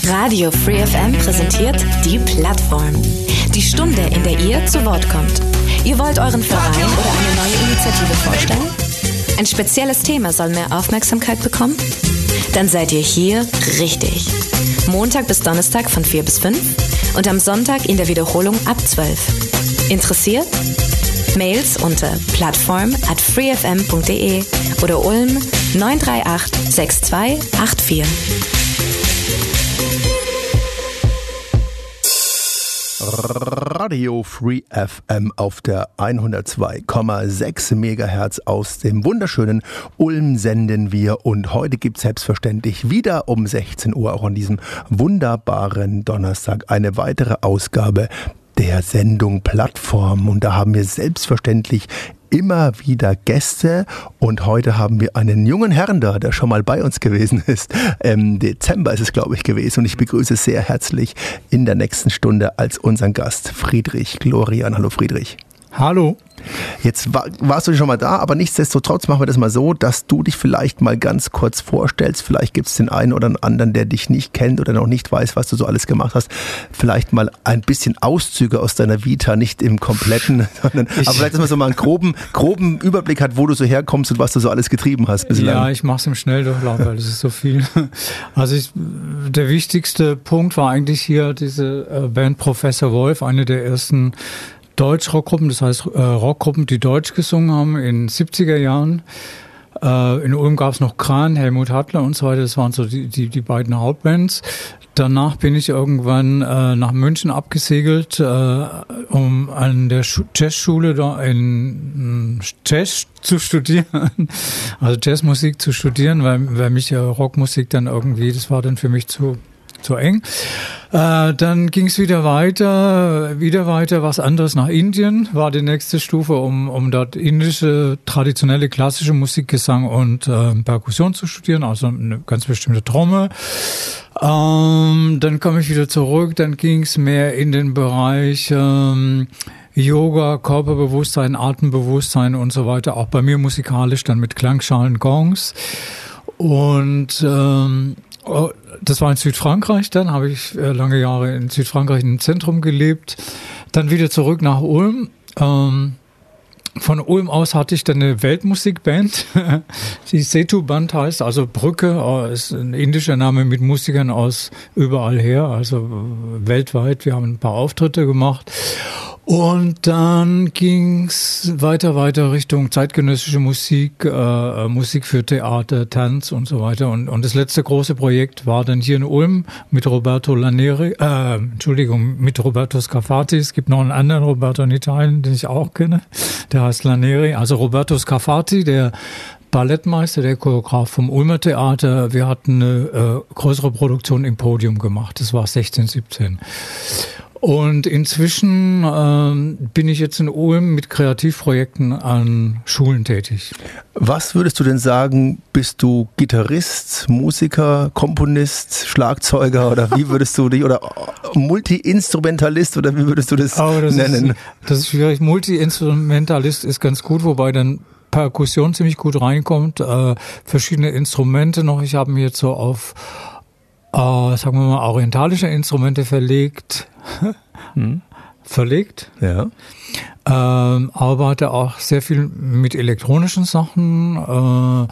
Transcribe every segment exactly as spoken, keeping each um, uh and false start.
Radio Free F M präsentiert die Plattform. Die Stunde, in der ihr zu Wort kommt. Ihr wollt euren Verein oder eine neue Initiative vorstellen? Ein spezielles Thema soll mehr Aufmerksamkeit bekommen? Dann seid ihr hier richtig. Montag bis Donnerstag von vier bis fünf und am Sonntag in der Wiederholung ab zwölf. Interessiert? Mails unter plattform at freefm punkt de oder Ulm neun drei acht sechs zwei acht vier. Radio Free F M auf der hundertzwei Komma sechs Megahertz aus dem wunderschönen Ulm senden wir, und heute gibt es selbstverständlich wieder um sechzehn Uhr, auch an diesem wunderbaren Donnerstag, eine weitere Ausgabe der Sendung Plattform, und da haben wir selbstverständlich immer wieder Gäste, und heute haben wir einen jungen Herrn da, der schon mal bei uns gewesen ist. Im Dezember ist es, glaube ich, gewesen, und ich begrüße sehr herzlich in der nächsten Stunde als unseren Gast Friedrich Glorian. Hallo Friedrich. Hallo. Jetzt war, warst du schon mal da, aber nichtsdestotrotz machen wir das mal so, dass du dich vielleicht mal ganz kurz vorstellst. Vielleicht gibt es den einen oder anderen, der dich nicht kennt oder noch nicht weiß, was du so alles gemacht hast. Vielleicht mal ein bisschen Auszüge aus deiner Vita, nicht im kompletten, sondern ich, aber vielleicht, dass man so mal einen groben, groben Überblick hat, wo du so herkommst und was du so alles getrieben hast bislang. Ja, ich mache es im Schnelldurchlauf, weil das ist so viel. Also ich, der wichtigste Punkt war eigentlich hier diese Band Professor Wolf, eine der ersten Deutsch-Rockgruppen, das heißt äh, Rockgruppen, die Deutsch gesungen haben in den siebziger Jahren. Äh, in Ulm gab es noch Kran, Helmut Hattler und so weiter, das waren so die, die, die beiden Hauptbands. Danach bin ich irgendwann äh, nach München abgesegelt, äh, um an der Schu- Jazzschule da in Jazz zu studieren, also Jazzmusik zu studieren, weil, weil mich ja Rockmusik dann irgendwie, das war dann für mich zu zu eng. Äh, dann ging es wieder weiter, wieder weiter, was anderes nach Indien, war die nächste Stufe, um, um dort indische, traditionelle, klassische Musik, Gesang und äh, Perkussion zu studieren, also eine ganz bestimmte Trommel. Ähm, dann kam ich wieder zurück, dann ging es mehr in den Bereich ähm, Yoga, Körperbewusstsein, Atembewusstsein und so weiter, auch bei mir musikalisch dann mit Klangschalen, Gongs. Und ähm, das war in Südfrankreich, dann habe ich lange Jahre in Südfrankreich im Zentrum gelebt, dann wieder zurück nach Ulm. Ähm, von Ulm aus hatte ich dann eine Weltmusikband, die Setu Band heißt, also Brücke, ist ein indischer Name mit Musikern aus überall her, also weltweit. Wir haben ein paar Auftritte gemacht. Und dann ging's weiter, weiter Richtung zeitgenössische Musik, äh, Musik für Theater, Tanz und so weiter. Und, und das letzte große Projekt war dann hier in Ulm mit Roberto Laneri, äh, Entschuldigung, mit Roberto Scafati. Es gibt noch einen anderen Roberto in Italien, den ich auch kenne. Der heißt Laneri. Also Roberto Scafati, der Ballettmeister, der Choreograf vom Ulmer Theater. Wir hatten eine äh, größere Produktion im Podium gemacht. Das war sechzehn, siebzehn. Und inzwischen ähm, bin ich jetzt in Ulm mit Kreativprojekten an Schulen tätig. Was würdest du denn sagen, bist du Gitarrist, Musiker, Komponist, Schlagzeuger, oder wie würdest du dich, oder Multi-Instrumentalist, oder wie würdest du das, oh, das nennen? Ist, das ist schwierig. Multi-Instrumentalist ist ganz gut, wobei dann Perkussion ziemlich gut reinkommt, äh, verschiedene Instrumente noch. Ich habe mir jetzt so auf Uh, sagen wir mal, orientalische Instrumente verlegt, hm. verlegt. Ja. Ähm, arbeite auch sehr viel mit elektronischen Sachen. Äh,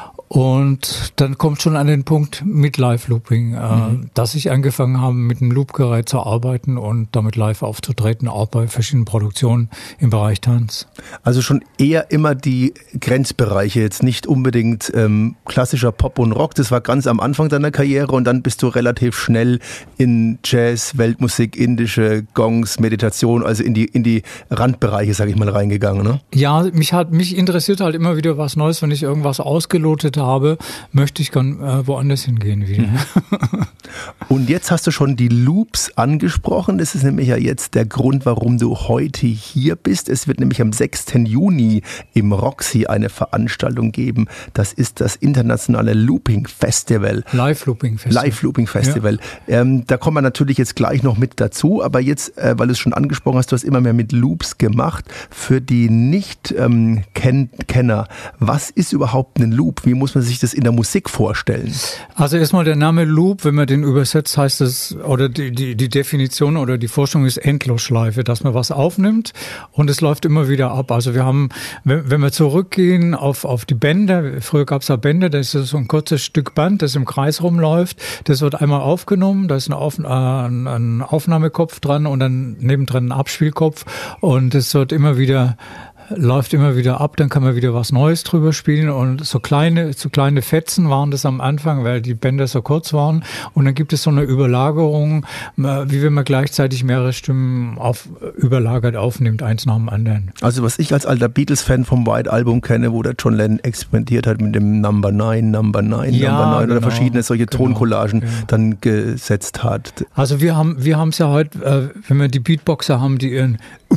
und dann kommt schon an den Punkt mit Live-Looping, äh, mhm. dass ich angefangen habe, mit einem Loop-Gerät zu arbeiten und damit live aufzutreten, auch bei verschiedenen Produktionen im Bereich Tanz. Also schon eher immer die Grenzbereiche, jetzt nicht unbedingt ähm, klassischer Pop und Rock, das war ganz am Anfang deiner Karriere, und dann bist du relativ schnell in Jazz, Weltmusik, indische Gongs, Meditation, also in die in die Randbereiche, sage ich mal, reingegangen, ne? Ja, mich hat mich interessiert halt immer wieder was Neues, wenn ich irgendwas ausgelotet habe, möchte ich gern äh, woanders hingehen wieder. Mhm. Und jetzt hast du schon die Loops angesprochen. Das ist nämlich ja jetzt der Grund, warum du heute hier bist. Es wird nämlich am sechsten Juni im Roxy eine Veranstaltung geben. Das ist das internationale Looping Festival. Live Looping Festival. Live Looping Festival. Ja. Ähm, da kommen wir natürlich jetzt gleich noch mit dazu. Aber jetzt, äh, weil du es schon angesprochen hast, du hast immer mehr mit Loops gemacht. Für die Nicht-Kenner, was ist überhaupt ein Loop? Wie muss man sich das in der Musik vorstellen? Also erstmal der Name Loop, wenn man den übersetzt heißt es, oder die, die, die Definition oder die Forschung ist Endlosschleife, dass man was aufnimmt und es läuft immer wieder ab. Also wir haben, wenn, wenn wir zurückgehen auf, auf die Bänder, früher gab es ja Bänder, das ist so ein kurzes Stück Band, das im Kreis rumläuft, das wird einmal aufgenommen, da ist ein, auf, äh, ein Aufnahmekopf dran und dann nebendran ein Abspielkopf und es wird immer wieder läuft immer wieder ab, dann kann man wieder was Neues drüber spielen und so kleine, so kleine Fetzen waren das am Anfang, weil die Bänder so kurz waren und dann gibt es so eine Überlagerung, wie wenn man gleichzeitig mehrere Stimmen auf, überlagert aufnimmt, eins nach dem anderen. Also was ich als alter Beatles-Fan vom White Album kenne, wo der John Lennon experimentiert hat mit dem Number Nine, Number Nine, ja, Number Nine genau, oder verschiedene solche genau, Toncollagen ja. dann gesetzt hat. Also wir haben wir haben es ja heute, wenn wir die Beatboxer haben, die ihren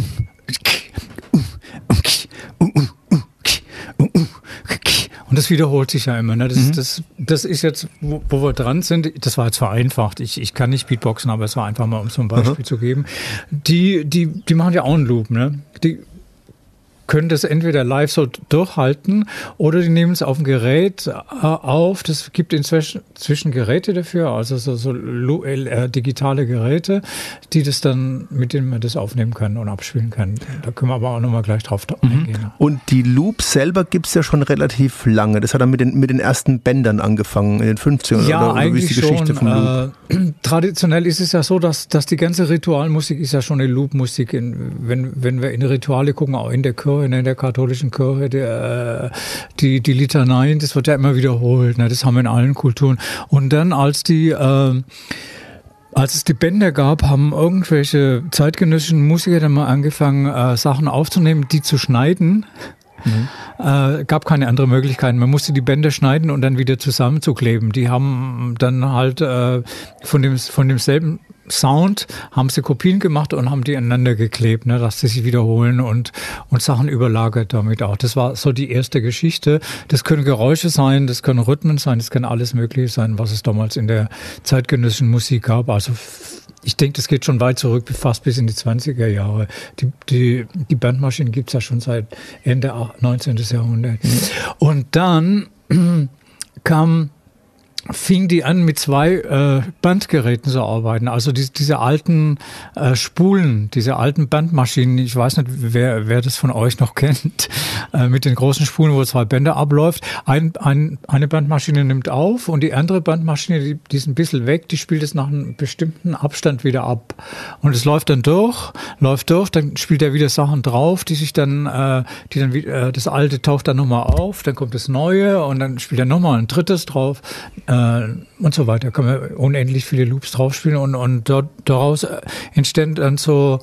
und das wiederholt sich ja immer. Ne? Das, mhm. das, das ist jetzt, wo, wo wir dran sind, das war jetzt vereinfacht. Ich, ich kann nicht Beatboxen, aber es war einfach mal, um so ein Beispiel mhm. zu geben. Die, die, die machen ja auch einen Loop. Ne? Die können das entweder live so durchhalten oder die nehmen es auf dem Gerät äh, auf. Das gibt inzwischen zwischen Geräte dafür, also so, so äh, digitale Geräte, die das dann, mit denen man das aufnehmen kann und abspielen kann. Da können wir aber auch nochmal gleich drauf mhm. eingehen. Und die Loops selber gibt es ja schon relativ lange. Das hat dann mit den, mit den ersten Bändern angefangen, in den fünfzigern. Ja, oder, eigentlich oder wie ist die Geschichte schon. vom Loop? Äh, traditionell ist es ja so, dass, dass die ganze Ritualmusik ist ja schon eine Loop-Musik. In, wenn, wenn wir in Rituale gucken, auch in der Kirche, in der katholischen Kirche, der, die, die Litaneien, das wird ja immer wiederholt. Ne? Das haben wir in allen Kulturen. Und dann, als die, äh, als es die Bänder gab, haben irgendwelche zeitgenössischen Musiker dann mal angefangen, äh, Sachen aufzunehmen, die zu schneiden. Mhm. Äh, gab keine andere Möglichkeit. Man musste die Bänder schneiden und dann wieder zusammenzukleben. Die haben dann halt äh, von dem, von demselben Sound haben sie Kopien gemacht und haben die aneinander geklebt, ne, dass sie sich wiederholen und, und Sachen überlagert damit auch. Das war so die erste Geschichte. Das können Geräusche sein, das können Rhythmen sein, das kann alles Mögliche sein, was es damals in der zeitgenössischen Musik gab. Also ich denke, das geht schon weit zurück, fast bis in die zwanziger Jahre. Die, die, die Bandmaschinen gibt's ja schon seit Ende neunzehnten Jahrhundert. Mhm. Und dann kam fing die an, mit zwei äh, Bandgeräten zu arbeiten. Also die, diese alten äh, Spulen, diese alten Bandmaschinen, ich weiß nicht, wer, wer das von euch noch kennt, äh, mit den großen Spulen, wo zwei Bänder abläuft. Ein, ein, eine Bandmaschine nimmt auf und die andere Bandmaschine, die, die ist ein bisschen weg, die spielt es nach einem bestimmten Abstand wieder ab. Und es läuft dann durch, läuft durch, dann spielt er wieder Sachen drauf, die sich dann, äh, die dann äh, das alte taucht dann nochmal auf, dann kommt das Neue und dann spielt er nochmal ein drittes drauf, äh, und so weiter. Kann man unendlich viele Loops draufspielen und, und dort, daraus entstehen dann so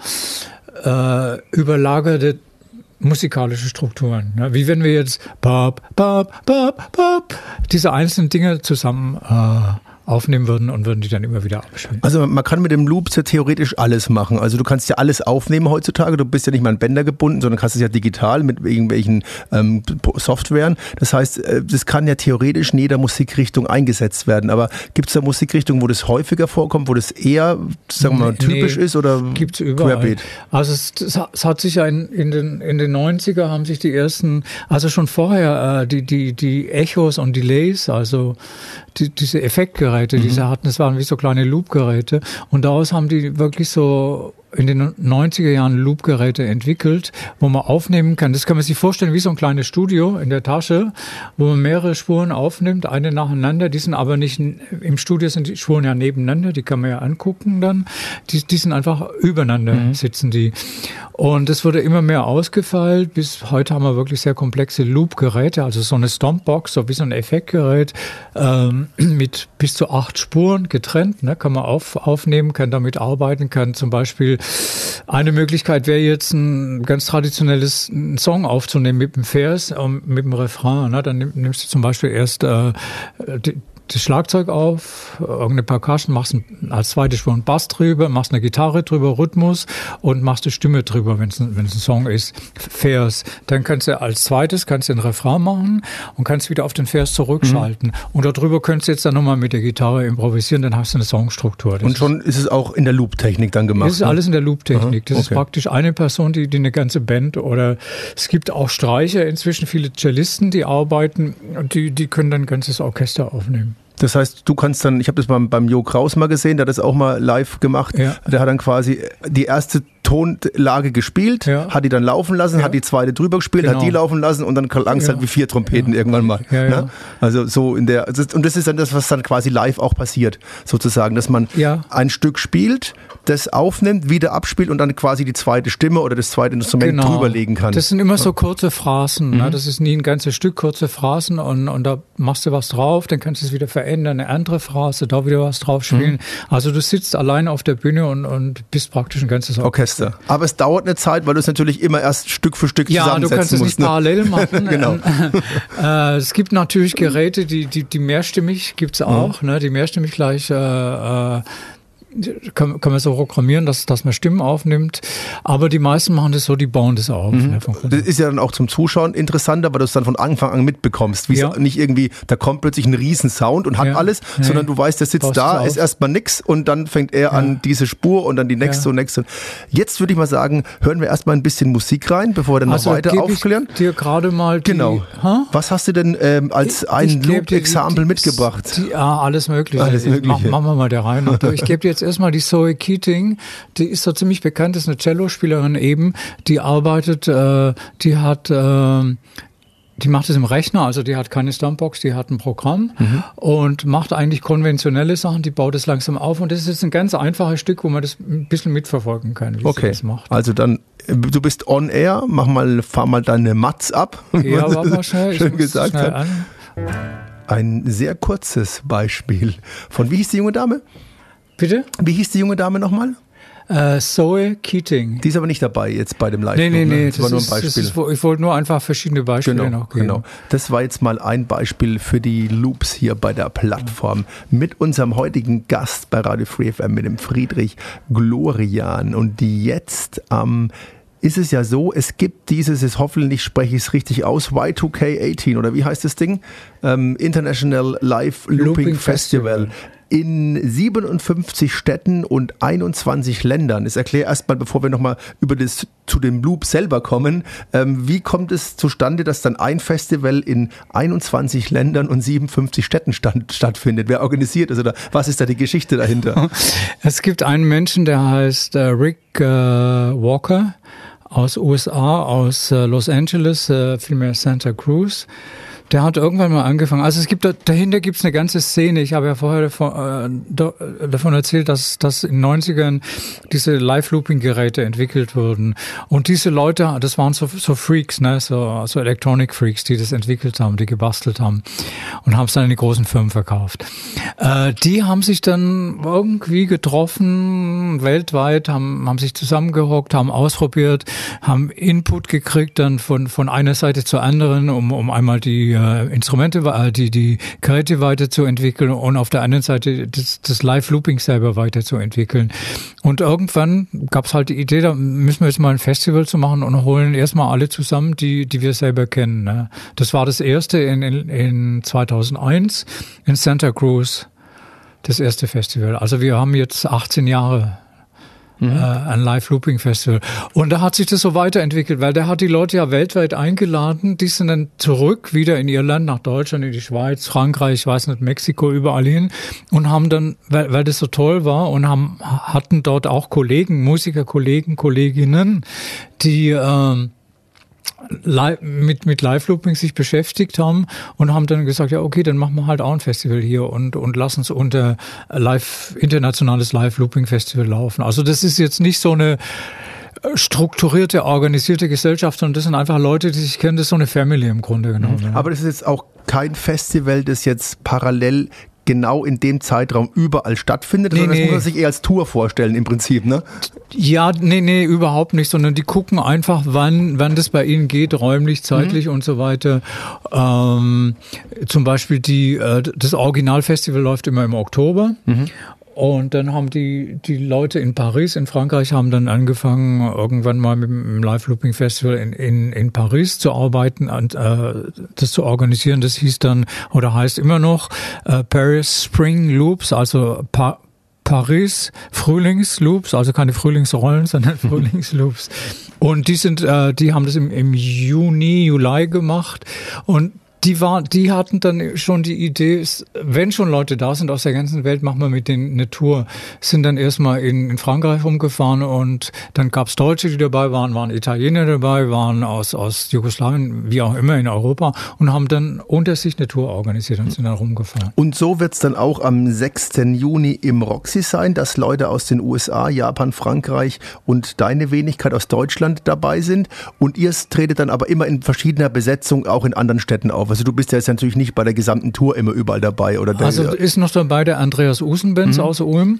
äh, überlagerte musikalische Strukturen. Ne? Wie wenn wir jetzt bap, bap, bap, bap, diese einzelnen Dinge zusammen äh, aufnehmen würden und würden die dann immer wieder abspielen. Also man kann mit dem Loop ja theoretisch alles machen. Also du kannst ja alles aufnehmen heutzutage. Du bist ja nicht mal an Bänder gebunden, sondern kannst es ja digital mit irgendwelchen ähm, Softwaren. Das heißt, das kann ja theoretisch in jeder Musikrichtung eingesetzt werden. Aber gibt es da Musikrichtungen, wo das häufiger vorkommt, wo das eher, sagen wir mal, typisch nee, ist oder gibt's überall. Querbeet? Also es, es hat sich ja in, in den in den neunziger haben sich die ersten, also schon vorher äh, die die die Echos und Delays, also die, diese Effektgeräte, die sie hatten, das waren wie so kleine Loopgeräte und daraus haben die wirklich so in den neunziger Jahren Loopgeräte entwickelt, wo man aufnehmen kann. Das kann man sich vorstellen wie so ein kleines Studio in der Tasche, wo man mehrere Spuren aufnimmt, eine nacheinander. Die sind aber nicht, im Studio sind die Spuren ja nebeneinander, die kann man ja angucken dann. Die, die sind einfach übereinander, mhm. sitzen die. Und es wurde immer mehr ausgefeilt. Bis heute haben wir wirklich sehr komplexe Loop-Geräte, also so eine Stompbox, so wie so ein Effektgerät, ähm, mit bis zu acht Spuren getrennt, ne, kann man auf, aufnehmen, kann damit arbeiten, kann zum Beispiel eine Möglichkeit wäre jetzt ein ganz traditionelles einen Song aufzunehmen mit dem Vers, mit dem Refrain. Ne? Dann nimmst du zum Beispiel erst äh, die, das Schlagzeug auf, irgendeine Percussion, machst als zweite Spur einen Bass drüber, machst eine Gitarre drüber, Rhythmus und machst eine Stimme drüber, wenn es ein, wenn es ein Song ist, Vers. Dann kannst du als zweites kannst du einen Refrain machen und kannst wieder auf den Vers zurückschalten. Mhm. Und darüber könntest du jetzt dann nochmal mit der Gitarre improvisieren, dann hast du eine Songstruktur. Das und schon ist es auch in der Loop-Technik dann gemacht? Das ist ne? alles in der Loop-Technik. Das okay. ist praktisch eine Person, die, die eine ganze Band oder es gibt auch Streicher, inzwischen viele Cellisten, die arbeiten und die, die können dann ein ganzes Orchester aufnehmen. Das heißt, du kannst dann, ich habe das beim, beim Jo Kraus mal gesehen, der hat das auch mal live gemacht. Ja. Der hat dann quasi die erste Tonlage gespielt, ja. hat die dann laufen lassen, ja. hat die zweite drüber gespielt, genau. hat die laufen lassen und dann klang es ja. halt wie vier Trompeten ja. irgendwann mal. Ja, ja. Ne? Also so in der, und das ist dann das, was dann quasi live auch passiert, sozusagen, dass man ja. ein Stück spielt, das aufnimmt, wieder abspielt und dann quasi die zweite Stimme oder das zweite Instrument genau. drüberlegen kann. Das sind immer so kurze Phrasen, mhm. ne? Das ist nie ein ganzes Stück, kurze Phrasen und, und da machst du was drauf, dann kannst du es wieder verändern, eine andere Phrase, da wieder was drauf spielen. Mhm. Also du sitzt allein auf der Bühne und, und bist praktisch ein ganzes Orchester. Orchester. Aber es dauert eine Zeit, weil du es natürlich immer erst Stück für Stück ja, zusammensetzen musst. Ja, du kannst es nicht ne? parallel machen. Genau. äh, es gibt natürlich Geräte, die, die, die mehrstimmig gibt's auch, mhm. ne? Die mehrstimmig gleich äh, äh, Kann, kann man so programmieren, dass, dass man Stimmen aufnimmt. Aber die meisten machen das so, die bauen das auf. Mhm. Ne, das ist ja dann auch zum Zuschauen interessanter, weil du es dann von Anfang an mitbekommst. Wie ja. nicht irgendwie, da kommt plötzlich ein riesen Sound und hat ja. alles, nee. sondern du weißt, der sitzt Baust da, ist erstmal nix und dann fängt er ja. an diese Spur und dann die nächste ja. und nächste. Jetzt würde ich mal sagen, hören wir erstmal ein bisschen Musik rein, bevor wir dann also noch weiter aufklären. Ich dir gerade mal die, Genau. Ha? Was hast du denn ähm, als ich, ein Loop-Exempel mitgebracht? Die, ja, alles Mögliche. Alles Mögliche. Mach, machen wir mal der Reihe nach. Ich gebe dir jetzt erstmal die Zoe Keating, die ist so ziemlich bekannt, ist eine Cellospielerin eben, die arbeitet, äh, die hat, äh, die macht es im Rechner, also die hat keine Stumpbox, die hat ein Programm mhm. und macht eigentlich konventionelle Sachen, die baut es langsam auf und das ist jetzt ein ganz einfaches Stück, wo man das ein bisschen mitverfolgen kann, wie okay. sie das macht. Also dann, du bist on air, mach mal, fahr mal deine Mats ab. Ja, warte mal schnell, schön ich gesagt schnell an. Ein sehr kurzes Beispiel von, wie hieß die junge Dame? Bitte? Wie hieß die junge Dame nochmal? Uh, Zoe Keating. Die ist aber nicht dabei jetzt bei dem Live. Nee, nee, nee. Das, das war nur ein Beispiel. Ist, das ist, ich wollte nur einfach verschiedene Beispiele genau, noch geben. Genau. Das war jetzt mal ein Beispiel für die Loops hier bei der Plattform. Mit unserem heutigen Gast bei Radio Free F M, mit dem Friedrich Glorian. Und die jetzt am... Ähm, ist es ja so, es gibt dieses, ist hoffentlich spreche ich es richtig aus, Y two K achtzehn oder wie heißt das Ding? Ähm, International Live Looping, Looping Festival. Festival. In siebenundfünfzig Städten und einundzwanzig Ländern. Ich erkläre erstmal, bevor wir nochmal über das zu dem Loop selber kommen, ähm, wie kommt es zustande, dass dann ein Festival in einundzwanzig Ländern und siebenundfünfzig Städten stand, stattfindet? Wer organisiert das oder was ist da die Geschichte dahinter? Es gibt einen Menschen, der heißt äh, Rick äh, Walker aus U S A, aus äh, Los Angeles, äh, vielmehr Santa Cruz. Der hat irgendwann mal angefangen. Also es gibt da, dahinter gibt es eine ganze Szene. Ich habe ja vorher davon, äh, davon erzählt, dass, dass in den neunzigern diese Live-Looping-Geräte entwickelt wurden. Und diese Leute, das waren so, so Freaks, ne, so, so Electronic-Freaks, die das entwickelt haben, die gebastelt haben und haben es dann in die großen Firmen verkauft. Äh, die haben sich dann irgendwie getroffen, weltweit, haben, haben sich zusammengehockt, haben ausprobiert, haben Input gekriegt dann von, von einer Seite zur anderen, um, um einmal die Instrumente, die, die Geräte weiterzuentwickeln und auf der anderen Seite das, das Live-Looping selber weiterzuentwickeln. Und irgendwann gab es halt die Idee, da müssen wir jetzt mal ein Festival zu machen und holen erstmal alle zusammen, die, die wir selber kennen. Ne? Das war das erste in, in, in zweitausendeins in Santa Cruz, das erste Festival. Also wir haben jetzt achtzehn Jahre. Mhm. Ein Live-Looping-Festival. Und da hat sich das so weiterentwickelt, weil der hat die Leute ja weltweit eingeladen, die sind dann zurück wieder in ihr Land, nach Deutschland, in die Schweiz, Frankreich, ich weiß nicht, Mexiko, überall hin und haben dann, weil, weil das so toll war und haben, hatten dort auch Kollegen, Musikerkollegen, Kolleginnen, die ähm, mit mit Live-Looping sich beschäftigt haben und haben dann gesagt, ja okay, dann machen wir halt auch ein Festival hier und und lassen es unter Live internationales Live-Looping-Festival laufen. Also das ist jetzt nicht so eine strukturierte, organisierte Gesellschaft, sondern das sind einfach Leute, die sich kennen, das ist so eine Family im Grunde genommen. Mhm. Ja. Aber das ist jetzt auch kein Festival, das jetzt parallel genau in dem Zeitraum überall stattfindet, nee, sondern das nee. muss man sich eher als Tour vorstellen im Prinzip, ne? Ja, nee, nee, überhaupt nicht, sondern die gucken einfach, wann wann das bei ihnen geht, räumlich, zeitlich mhm. und so weiter. Ähm, zum Beispiel die äh, das Originalfestival läuft immer im Oktober. Mhm. Und dann haben die die Leute in Paris, in Frankreich, haben dann angefangen, irgendwann mal mit dem Live-Looping-Festival in, in, in Paris zu arbeiten und äh, das zu organisieren. Das hieß dann, oder heißt immer noch, äh, Paris Spring Loops, also pa- Paris Frühlingsloops, also keine Frühlingsrollen, sondern Frühlingsloops. Und die sind, äh, die haben das im, im Juni, Juli gemacht und Die war, die hatten dann schon die Idee, wenn schon Leute da sind aus der ganzen Welt, machen wir mit denen eine Tour. Sind dann erstmal in, in Frankreich rumgefahren und dann gab's Deutsche, die dabei waren, waren Italiener dabei, waren aus, aus Jugoslawien, wie auch immer in Europa und haben dann unter sich eine Tour organisiert und sind dann rumgefahren. Und so wird's dann auch am sechsten Juni im Roxy sein, dass Leute aus den U S A, Japan, Frankreich und deine Wenigkeit aus Deutschland dabei sind. Und ihr tretet dann aber immer in verschiedener Besetzung auch in anderen Städten auf. Also du bist ja jetzt natürlich nicht bei der gesamten Tour immer überall dabei. Oder der, also ist noch dabei der Andreas Usenbenz mhm. aus Ulm.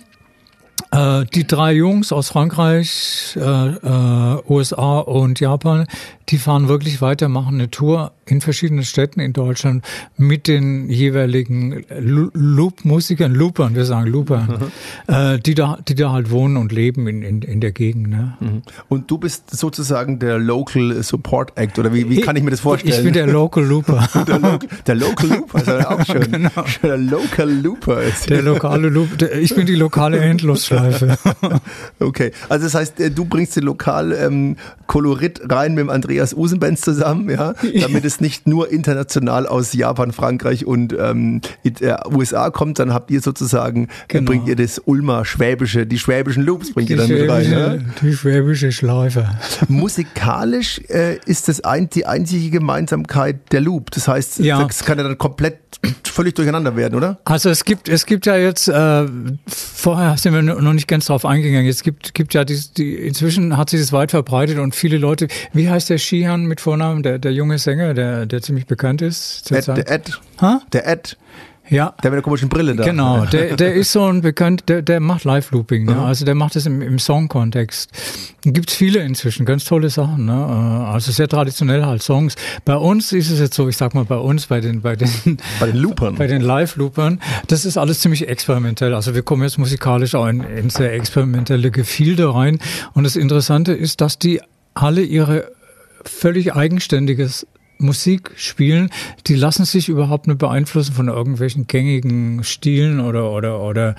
Äh, die drei Jungs aus Frankreich, äh, äh, U S A und Japan, die fahren wirklich weiter, machen eine Tour in verschiedenen Städten in Deutschland mit den jeweiligen Loop-Musikern, Loopern, wir sagen Loopern, mhm. äh, die da, die da halt wohnen und leben in, in, in der Gegend. Ne? Mhm. Und du bist sozusagen der Local Support Act, oder wie, wie kann ich mir das vorstellen? Ich bin der Local Looper. der, Lo- der Local Looper, ist ja auch schön. Genau. Der Local Looper ist. Der lokale Looper, ich bin die lokale Endlosschleife. Okay, also das heißt, du bringst den lokal ähm, Kolorit rein mit dem Andreas Usenbenz zusammen, ja, damit es nicht nur international aus Japan, Frankreich und ähm, U S A kommt, dann habt ihr sozusagen, genau. bringt ihr das Ulmer Schwäbische, die schwäbischen Loops bringt die ihr dann mit rein. Ja? Die schwäbische Schleife. Musikalisch äh, ist das ein, die einzige Gemeinsamkeit der Loop. Das heißt, ja. das kann ja dann komplett völlig durcheinander werden, oder? Also es gibt es gibt ja jetzt, äh, vorher sind wir noch nicht ganz drauf eingegangen, es gibt gibt ja die, die inzwischen hat sich das weit verbreitet und viele Leute, wie heißt der Sheehan mit Vornamen, der der junge Sänger, der der ziemlich bekannt ist? Ed, der Ed. Ha? Der Ed. Ja. Der mit der komischen Brille da. Genau, der, der ist so ein bekannt, der, der macht Live-Looping, ne? Also der macht das im, im Song-Kontext. Gibt's viele inzwischen, ganz tolle Sachen, ne? Also sehr traditionell halt Songs. Bei uns ist es jetzt so, ich sag mal bei uns, bei den, bei den, bei den Loopern, bei den Live-Loopern, das ist alles ziemlich experimentell. Also wir kommen jetzt musikalisch auch in, in sehr experimentelle Gefilde rein. Und das Interessante ist, dass die alle ihre völlig eigenständiges Musik spielen, die lassen sich überhaupt nicht beeinflussen von irgendwelchen gängigen Stilen oder oder oder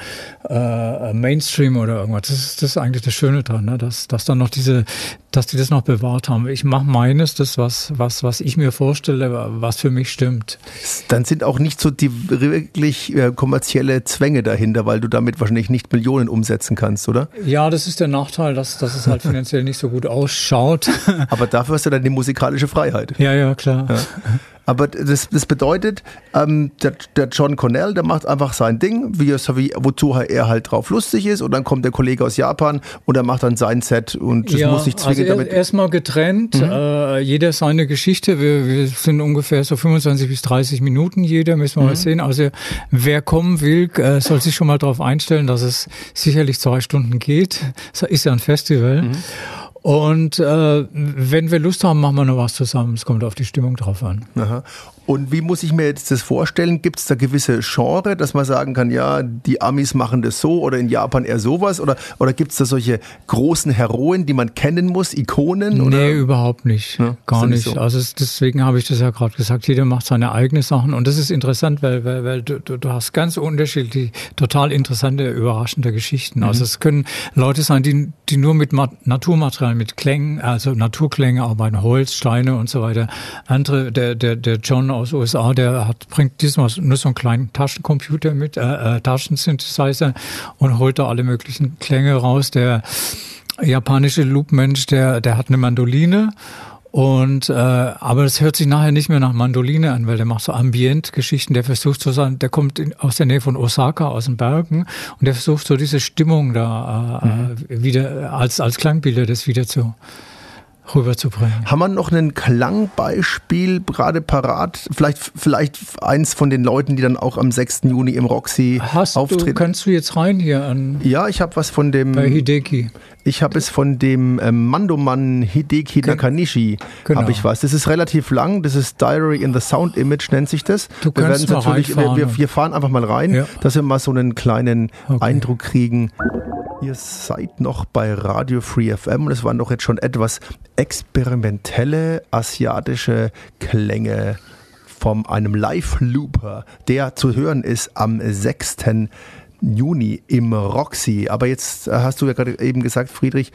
äh, Mainstream oder irgendwas. Das ist, das ist eigentlich das Schöne dran, ne? dass dass dann noch diese, dass die das noch bewahrt haben. Ich mache meines, das was was was ich mir vorstelle, was für mich stimmt. Dann sind auch nicht so die wirklich äh, kommerzielle Zwänge dahinter, weil du damit wahrscheinlich nicht Millionen umsetzen kannst, oder? Ja, das ist der Nachteil, dass dass es halt finanziell nicht so gut ausschaut. Aber dafür hast du dann die musikalische Freiheit. Ja, ja, klar. Ja. Aber das, das bedeutet, ähm, der, der John Cornell, der macht einfach sein Ding, wie er, wie, wozu er halt drauf lustig ist, und dann kommt der Kollege aus Japan und er macht dann sein Set und das ja, muss nicht zwingend also damit... erstmal getrennt, mhm. äh, jeder seine Geschichte, wir, wir sind ungefähr so fünfundzwanzig bis dreißig Minuten jeder, müssen wir mhm. mal sehen, also wer kommen will, äh, soll sich schon mal darauf einstellen, dass es sicherlich zwei Stunden geht, das ist ja ein Festival. Mhm. Und äh, wenn wir Lust haben, machen wir noch was zusammen. Es kommt auf die Stimmung drauf an. Aha. Und wie muss ich mir jetzt das vorstellen? Gibt es da gewisse Genre, dass man sagen kann, ja, die Amis machen das so oder in Japan eher sowas? Oder, oder gibt es da solche großen Heroen, die man kennen muss, Ikonen? Oder? Nee, überhaupt nicht. Ja, gar nicht. So. Also deswegen habe ich das ja gerade gesagt, jeder macht seine eigenen Sachen. Und das ist interessant, weil, weil, weil du, du hast ganz unterschiedliche, total interessante, überraschende Geschichten. Mhm. Also es können Leute sein, die, die nur mit Naturmaterialien, mit Klängen, also Naturklänge arbeiten, Holz, Steine und so weiter. Andere, der, der, der John aus U S A, der hat, bringt diesmal nur so einen kleinen Taschencomputer mit, äh, äh, Taschensynthesizer und holt da alle möglichen Klänge raus. Der japanische Loop-Mensch, der, der hat eine Mandoline. Und äh, aber das hört sich nachher nicht mehr nach Mandoline an, weil der macht so Ambient-Geschichten, der versucht so sein, der kommt in, aus der Nähe von Osaka, aus den Bergen, und der versucht so diese Stimmung da äh, mhm. wieder als als Klangbilder das wieder zu rüberzubringen. Haben wir noch ein Klangbeispiel gerade parat? Vielleicht, vielleicht eins von den Leuten, die dann auch am sechsten Juni im Roxy Hast auftreten. Du, kannst du jetzt rein hier an? Ja, ich habe was von dem... Bei Hideki. Ich habe es von dem ähm, Mandoman Hideki Nakanishi. Genau. Habe ich was. Das ist relativ lang. Das ist Diary in the Sound Image, nennt sich das. Du wir kannst mal natürlich, wir, wir, wir fahren einfach mal rein, ja. dass wir mal so einen kleinen okay. Eindruck kriegen. Ihr seid noch bei Radio Free F M und es waren doch jetzt schon etwas experimentelle asiatische Klänge von einem Live-Looper, der zu hören ist am sechsten Juni im Roxy. Aber jetzt hast du ja gerade eben gesagt, Friedrich,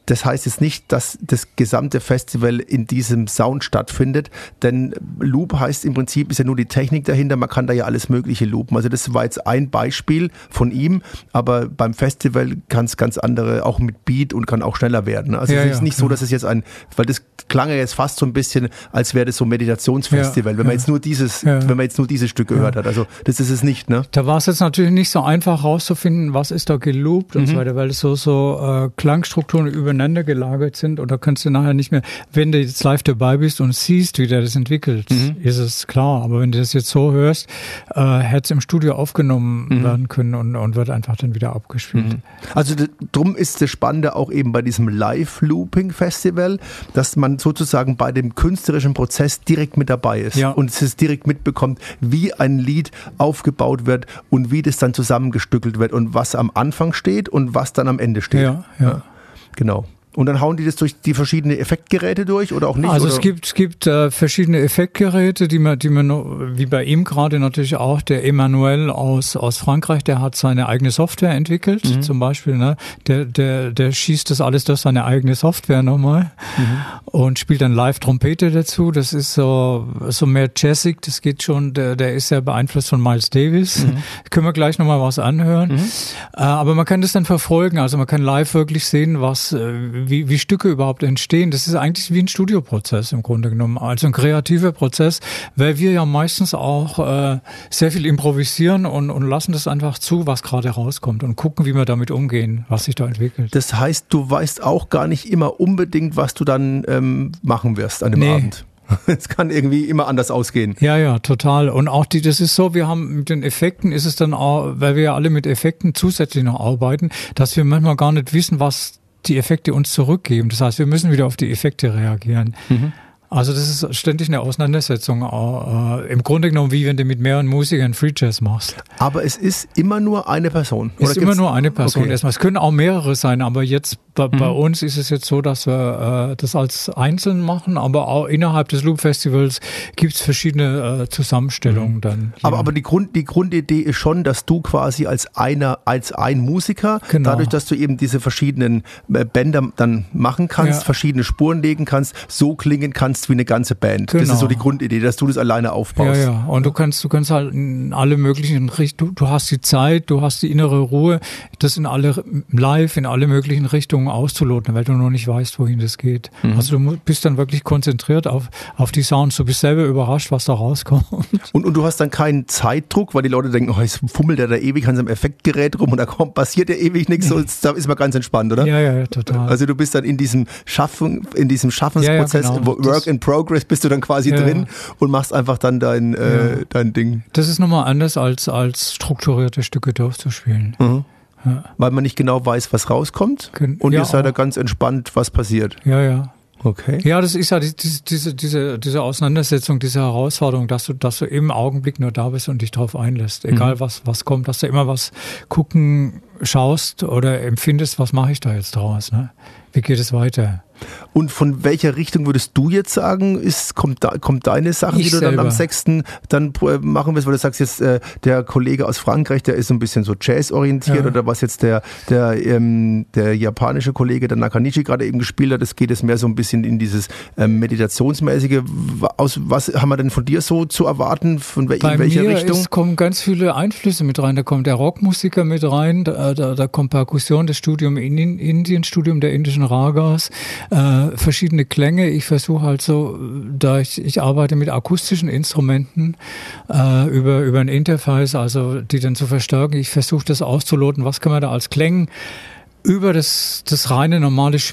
Das heißt jetzt nicht, dass das gesamte Festival in diesem Sound stattfindet, denn Loop heißt im Prinzip, ist ja nur die Technik dahinter, man kann da ja alles Mögliche loopen. Also das war jetzt ein Beispiel von ihm, aber beim Festival kann es ganz andere, auch mit Beat und kann auch schneller werden. Also ja, es ist ja, nicht klar. so, dass es jetzt ein, weil das klang ja jetzt fast so ein bisschen, als wäre das so ein Meditationsfestival, ja, wenn man ja. jetzt nur dieses, ja. wenn man jetzt nur dieses Stück gehört ja. hat. Also das ist es nicht, ne? Da war es jetzt natürlich nicht so einfach rauszufinden, was ist da geloopt mhm. und so weiter, weil es so, so äh, Klangstrukturen übereinander gelagert sind und da kannst du nachher nicht mehr, wenn du jetzt live dabei bist und siehst, wie der das entwickelt, mhm. ist es klar. Aber wenn du das jetzt so hörst, äh, hätte es im Studio aufgenommen mhm. werden können und, und wird einfach dann wieder abgespielt. Mhm. Also d- drum ist das Spannende auch eben bei diesem Live-Looping-Festival, dass man sozusagen bei dem künstlerischen Prozess direkt mit dabei ist ja. und es direkt mitbekommt, wie ein Lied aufgebaut wird und wie das dann zusammengestückelt wird und was am Anfang steht und was dann am Ende steht. Ja, ja. ja. Genau. Und dann hauen die das durch die verschiedenen Effektgeräte durch oder auch nicht? Also oder? es gibt es gibt äh, verschiedene Effektgeräte, die man die man noch, wie bei ihm gerade natürlich auch, der Emmanuel aus aus Frankreich, der hat seine eigene Software entwickelt, mhm. zum Beispiel, ne? Der der der schießt das alles durch seine eigene Software nochmal mhm. und spielt dann live Trompete dazu. Das ist so so mehr jazzig, das geht schon. Der der ist sehr beeinflusst von Miles Davis. Mhm. Können wir gleich nochmal was anhören. Mhm. Äh, aber man kann das dann verfolgen, also man kann live wirklich sehen, was äh, Wie, wie Stücke überhaupt entstehen. Das ist eigentlich wie ein Studioprozess im Grunde genommen, also ein kreativer Prozess, weil wir ja meistens auch äh, sehr viel improvisieren und, und lassen das einfach zu, was gerade rauskommt und gucken, wie wir damit umgehen, was sich da entwickelt. Das heißt, du weißt auch gar nicht immer unbedingt, was du dann ähm, machen wirst an dem nee. Abend. Es kann irgendwie immer anders ausgehen. Ja, ja, total. Und auch die, das ist so, wir haben mit den Effekten ist es dann auch, weil wir ja alle mit Effekten zusätzlich noch arbeiten, dass wir manchmal gar nicht wissen, was die Effekte uns zurückgeben. Das heißt, wir müssen wieder auf die Effekte reagieren. Mhm. Also das ist ständig eine Auseinandersetzung. Äh, Im Grunde genommen, wie wenn du mit mehreren Musikern Free Jazz machst. Aber es ist immer nur eine Person? Es ist immer nur eine Person. Okay. Erstmal, es können auch mehrere sein, aber jetzt bei, mhm. bei uns ist es jetzt so, dass wir äh, das als einzeln machen, aber auch innerhalb des Loop Festivals gibt es verschiedene äh, Zusammenstellungen mhm. dann. Aber, aber die, Grund, die Grundidee ist schon, dass du quasi als einer, als ein Musiker, genau. dadurch, dass du eben diese verschiedenen Bänder dann machen kannst, ja. verschiedene Spuren legen kannst, so klingen kannst wie eine ganze Band. Genau. Das ist so die Grundidee, dass du das alleine aufbaust. Ja, ja. Und du kannst, du kannst halt in alle möglichen Richtungen, du hast die Zeit, du hast die innere Ruhe, das in alle live, in alle möglichen Richtungen auszuloten, weil du noch nicht weißt, wohin das geht. Mhm. Also du bist dann wirklich konzentriert auf, auf die Sounds. Du bist selber überrascht, was da rauskommt. Und, und du hast dann keinen Zeitdruck, weil die Leute denken, oh, jetzt fummelt der da ewig an seinem Effektgerät rum und da kommt, passiert ja ewig nichts. So, da ist man ganz entspannt, oder? Ja, ja, ja, total. Also du bist dann in diesem Schaffen, in diesem Schaffensprozess, ja, ja, genau. Work in Progress, bist du dann quasi ja, drin und machst einfach dann dein, ja. äh, dein Ding. Das ist nochmal anders, als, als strukturierte Stücke durchzuspielen. Mhm. Ja. Weil man nicht genau weiß, was rauskommt und ja, ihr seid da ganz entspannt, was passiert. Ja, ja. Okay. Ja, das ist ja die, diese, diese, diese Auseinandersetzung, diese Herausforderung, dass du, dass du im Augenblick nur da bist und dich drauf einlässt. Egal mhm. was, was kommt, dass du immer was gucken, schaust oder empfindest, was mache ich da jetzt draus, ne? Wie geht es weiter? Und von welcher Richtung würdest du jetzt sagen, ist, kommt, da, kommt deine Sachen, ich die du selber. dann am sechsten dann machen wirst, weil du sagst jetzt, äh, der Kollege aus Frankreich, der ist so ein bisschen so Jazz-orientiert, ja. oder was jetzt der, der, ähm, der japanische Kollege, der Nakanishi gerade eben gespielt hat, das geht es mehr so ein bisschen in dieses ähm, Meditationsmäßige. Aus, was haben wir denn von dir so zu erwarten? Von wel- Bei in welcher mir Richtung? Es kommen ganz viele Einflüsse mit rein. Da kommt der Rockmusiker mit rein, da, da, da kommt Perkussion, das Studium in Indien, Studium der indischen Ragas, äh, verschiedene Klänge. Ich versuche halt so, da ich, ich arbeite mit akustischen Instrumenten äh, über, über ein Interface, also die dann zu verstärken. Ich versuche das auszuloten, was kann man da als Klängen über das, das reine normale Spiel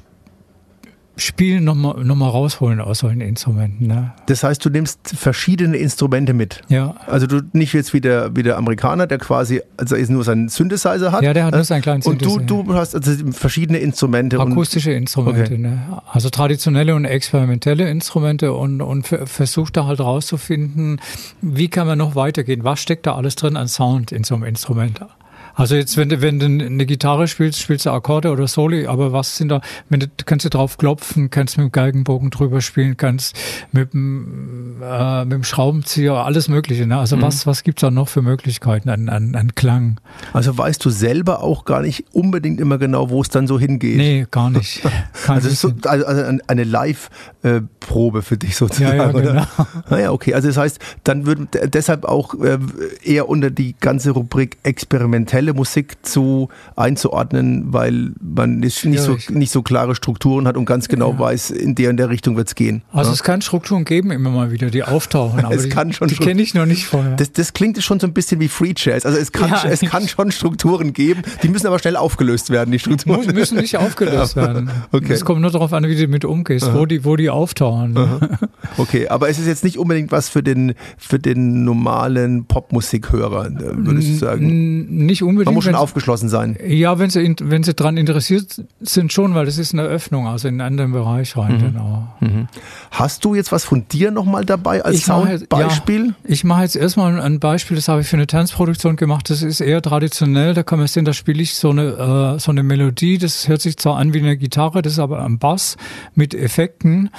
Spielen nochmal noch mal rausholen aus solchen Instrumenten. Ne? Das heißt, du nimmst verschiedene Instrumente mit. Ja. Also du nicht jetzt wie der, wie der Amerikaner, der quasi also nur seinen Synthesizer hat. Ja, der hat nur seinen kleinen Synthesizer. Und du, du hast also verschiedene Instrumente. Akustische und, Instrumente. Okay. Ne? Also traditionelle und experimentelle Instrumente und, und versucht da halt rauszufinden, wie kann man noch weitergehen? Was steckt da alles drin an Sound in so einem Instrument? Also jetzt, wenn du, wenn du eine Gitarre spielst, spielst du Akkorde oder Soli, aber was sind da, wenn du, kannst du drauf klopfen, kannst mit dem Geigenbogen drüber spielen, kannst mit dem, äh, mit dem Schraubenzieher, alles Mögliche, ne? Also mhm. was, was gibt's da noch für Möglichkeiten an, an, an Klang? Also weißt du selber auch gar nicht unbedingt immer genau, wo es dann so hingeht? Nee, gar nicht. Also, ist so, also eine Live-Probe für dich sozusagen, ja, ja, oder? Genau. Naja, okay, also das heißt, dann würden deshalb auch eher unter die ganze Rubrik experimentelle Musik zu einzuordnen, weil man nicht, nicht, so, nicht so klare Strukturen hat und ganz genau ja. weiß, in der und der Richtung wird es gehen. Also ja? es kann Strukturen geben, immer mal wieder, die auftauchen, aber es die, kann schon die kenne ich noch nicht vorher. Das, das klingt schon so ein bisschen wie Free Jazz. Also es kann, ja, es kann schon Strukturen geben, die müssen aber schnell aufgelöst werden, die Strukturen. Muss, müssen nicht aufgelöst ja. werden. Okay. Es kommt nur darauf an, wie du damit umgehst, wo die, wo die auftauchen. Aha. Okay, aber es ist jetzt nicht unbedingt was für den, für den normalen Popmusikhörer, würdest du sagen? Nicht unbedingt. Man muss schon aufgeschlossen sein. Ja, wenn sie, wenn sie daran interessiert sind schon, weil das ist eine Öffnung, also in einen anderen Bereich rein. Mhm. Genau. Mhm. Hast du jetzt was von dir nochmal dabei als Soundbeispiel? Ja, ich mache jetzt erstmal ein Beispiel, das habe ich für eine Tanzproduktion gemacht, das ist eher traditionell, da kann man sehen, da spiele ich so eine, äh, so eine Melodie, das hört sich zwar an wie eine Gitarre, das ist aber ein Bass mit Effekten,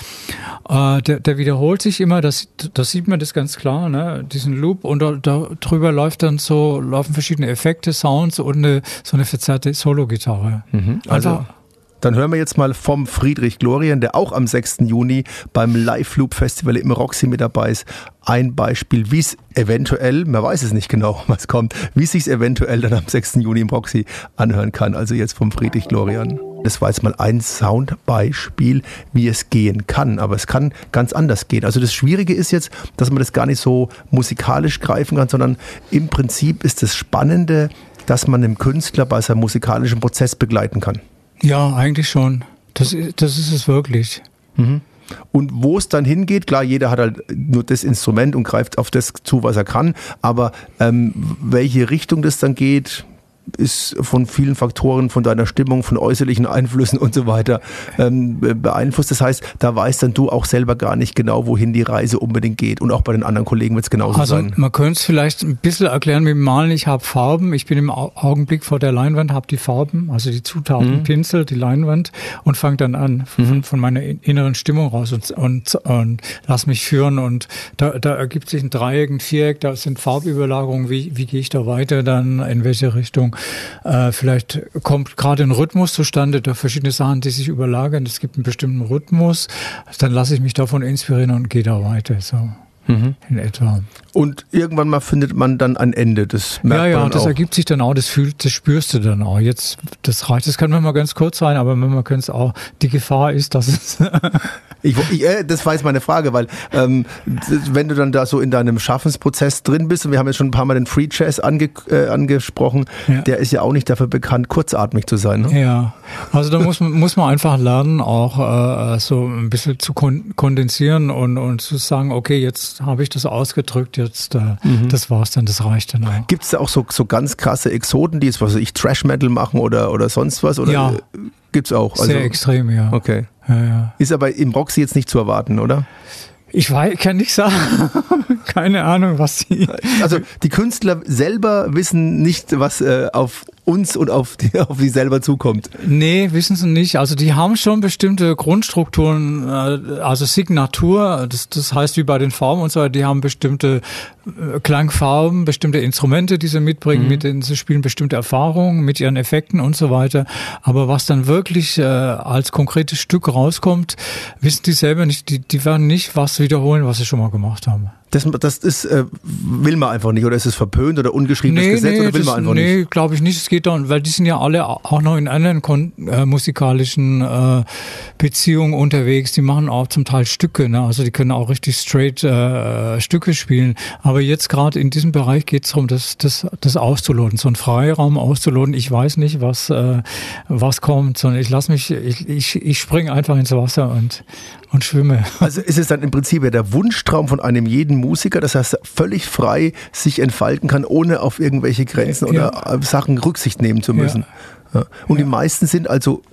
äh, der, der wiederholt sich immer, das, das sieht man das ganz klar, ne? Diesen Loop und da, da drüber läuft dann so, laufen verschiedene Effekte, Sounds und eine, so eine verzerrte Solo-Gitarre. Mhm. Also Einfach, dann hören wir jetzt mal vom Friedrich Glorian, der auch am sechsten Juni beim Live Loop Festival im Roxy mit dabei ist, ein Beispiel, wie es eventuell, man weiß es nicht genau, was kommt, wie es sich eventuell dann am sechsten Juni im Roxy anhören kann. Also jetzt vom Friedrich Glorian. Das war jetzt mal ein Soundbeispiel, wie es gehen kann, aber es kann ganz anders gehen. Also das Schwierige ist jetzt, dass man das gar nicht so musikalisch greifen kann, sondern im Prinzip ist das Spannende, dass man den Künstler bei seinem musikalischen Prozess begleiten kann. Ja, eigentlich schon. Das, das ist es wirklich. Mhm. Und wo es dann hingeht, klar, jeder hat halt nur das Instrument und greift auf das zu, was er kann, aber ähm, welche Richtung das dann geht, ist von vielen Faktoren, von deiner Stimmung, von äußerlichen Einflüssen und so weiter ähm, beeinflusst. Das heißt, da weißt dann du auch selber gar nicht genau, wohin die Reise unbedingt geht. Und auch bei den anderen Kollegen wird es genauso also, sein. Man könnte es vielleicht ein bisschen erklären mit dem Malen. Ich habe Farben. Ich bin im Augenblick vor der Leinwand, habe die Farben, also die Zutaten, mhm. Pinsel, die Leinwand und fange dann an von, mhm. von meiner inneren Stimmung raus und, und, und lass mich führen. Und da, da ergibt sich ein Dreieck, ein Viereck, da sind Farbüberlagerungen. Wie, wie gehe ich da weiter dann, in welche Richtung? Äh, vielleicht kommt gerade ein Rhythmus zustande, da verschiedene Sachen, die sich überlagern. Es gibt einen bestimmten Rhythmus. Dann lasse ich mich davon inspirieren und gehe da weiter, so mhm. in etwa. Und irgendwann mal findet man dann ein Ende. Das merkt ja, ja, man das auch. ergibt sich dann auch. Das fühlt, das spürst du dann auch. Jetzt, das reicht. Das kann manchmal ganz kurz sein, aber manchmal kann es auch. Die Gefahr ist, dass es Ich, ich, das war jetzt meine Frage, weil ähm, wenn du dann da so in deinem Schaffensprozess drin bist, und wir haben jetzt schon ein paar Mal den Free Jazz ange, äh, angesprochen, ja. der ist ja auch nicht dafür bekannt, kurzatmig zu sein. Ne? Ja, also da muss man, muss man einfach lernen, auch äh, so ein bisschen zu kon- kondensieren und, und zu sagen, okay, jetzt habe ich das ausgedrückt, jetzt äh, mhm. das war's dann, das reicht dann auch. Gibt es da auch so, so ganz krasse Exoten, die jetzt, was weiß ich, Trash-Metal machen oder, oder sonst was? Oder ja. Gibt's auch? Also, sehr extrem, ja. Okay. Ja, ja. Ist aber im Roxy jetzt nicht zu erwarten, oder? Ich weiß, kann nicht sagen. Keine Ahnung, was sie. Also die Künstler selber wissen nicht, was äh, auf uns und auf die, auf die selber zukommt. Nee, wissen sie nicht. Also die haben schon bestimmte Grundstrukturen, äh, also Signatur, das, das heißt wie bei den Farben und so weiter, die haben bestimmte äh, Klangfarben, bestimmte Instrumente, die sie mitbringen, mhm. mit denen sie spielen, bestimmte Erfahrungen mit ihren Effekten und so weiter. Aber was dann wirklich äh, als konkretes Stück rauskommt, wissen die selber nicht. Die, die werden nicht was wiederholen, was sie schon mal gemacht haben. Das, das ist, äh, will man einfach nicht, oder ist es verpönt oder ungeschriebenes nee, Gesetz, nee, oder will das, man einfach nee, nicht? Nee, glaube ich nicht. Es geht dann, weil die sind ja alle auch noch in anderen kon- äh, musikalischen äh, Beziehungen unterwegs. Die machen auch zum Teil Stücke, ne? Also die können auch richtig straight äh, Stücke spielen. Aber jetzt gerade in diesem Bereich geht es darum, das, das, das auszuloten, so einen Freiraum auszuloten. Ich weiß nicht, was, äh, was kommt, sondern ich lasse mich, ich, ich, ich springe einfach ins Wasser und und schwimme. Also ist es dann im Prinzip ja der Wunschtraum von einem jeden Musiker, dass er völlig frei sich entfalten kann, ohne auf irgendwelche Grenzen ja. oder Sachen Rücksicht nehmen zu müssen. Ja. Ja. Und ja. die meisten sind also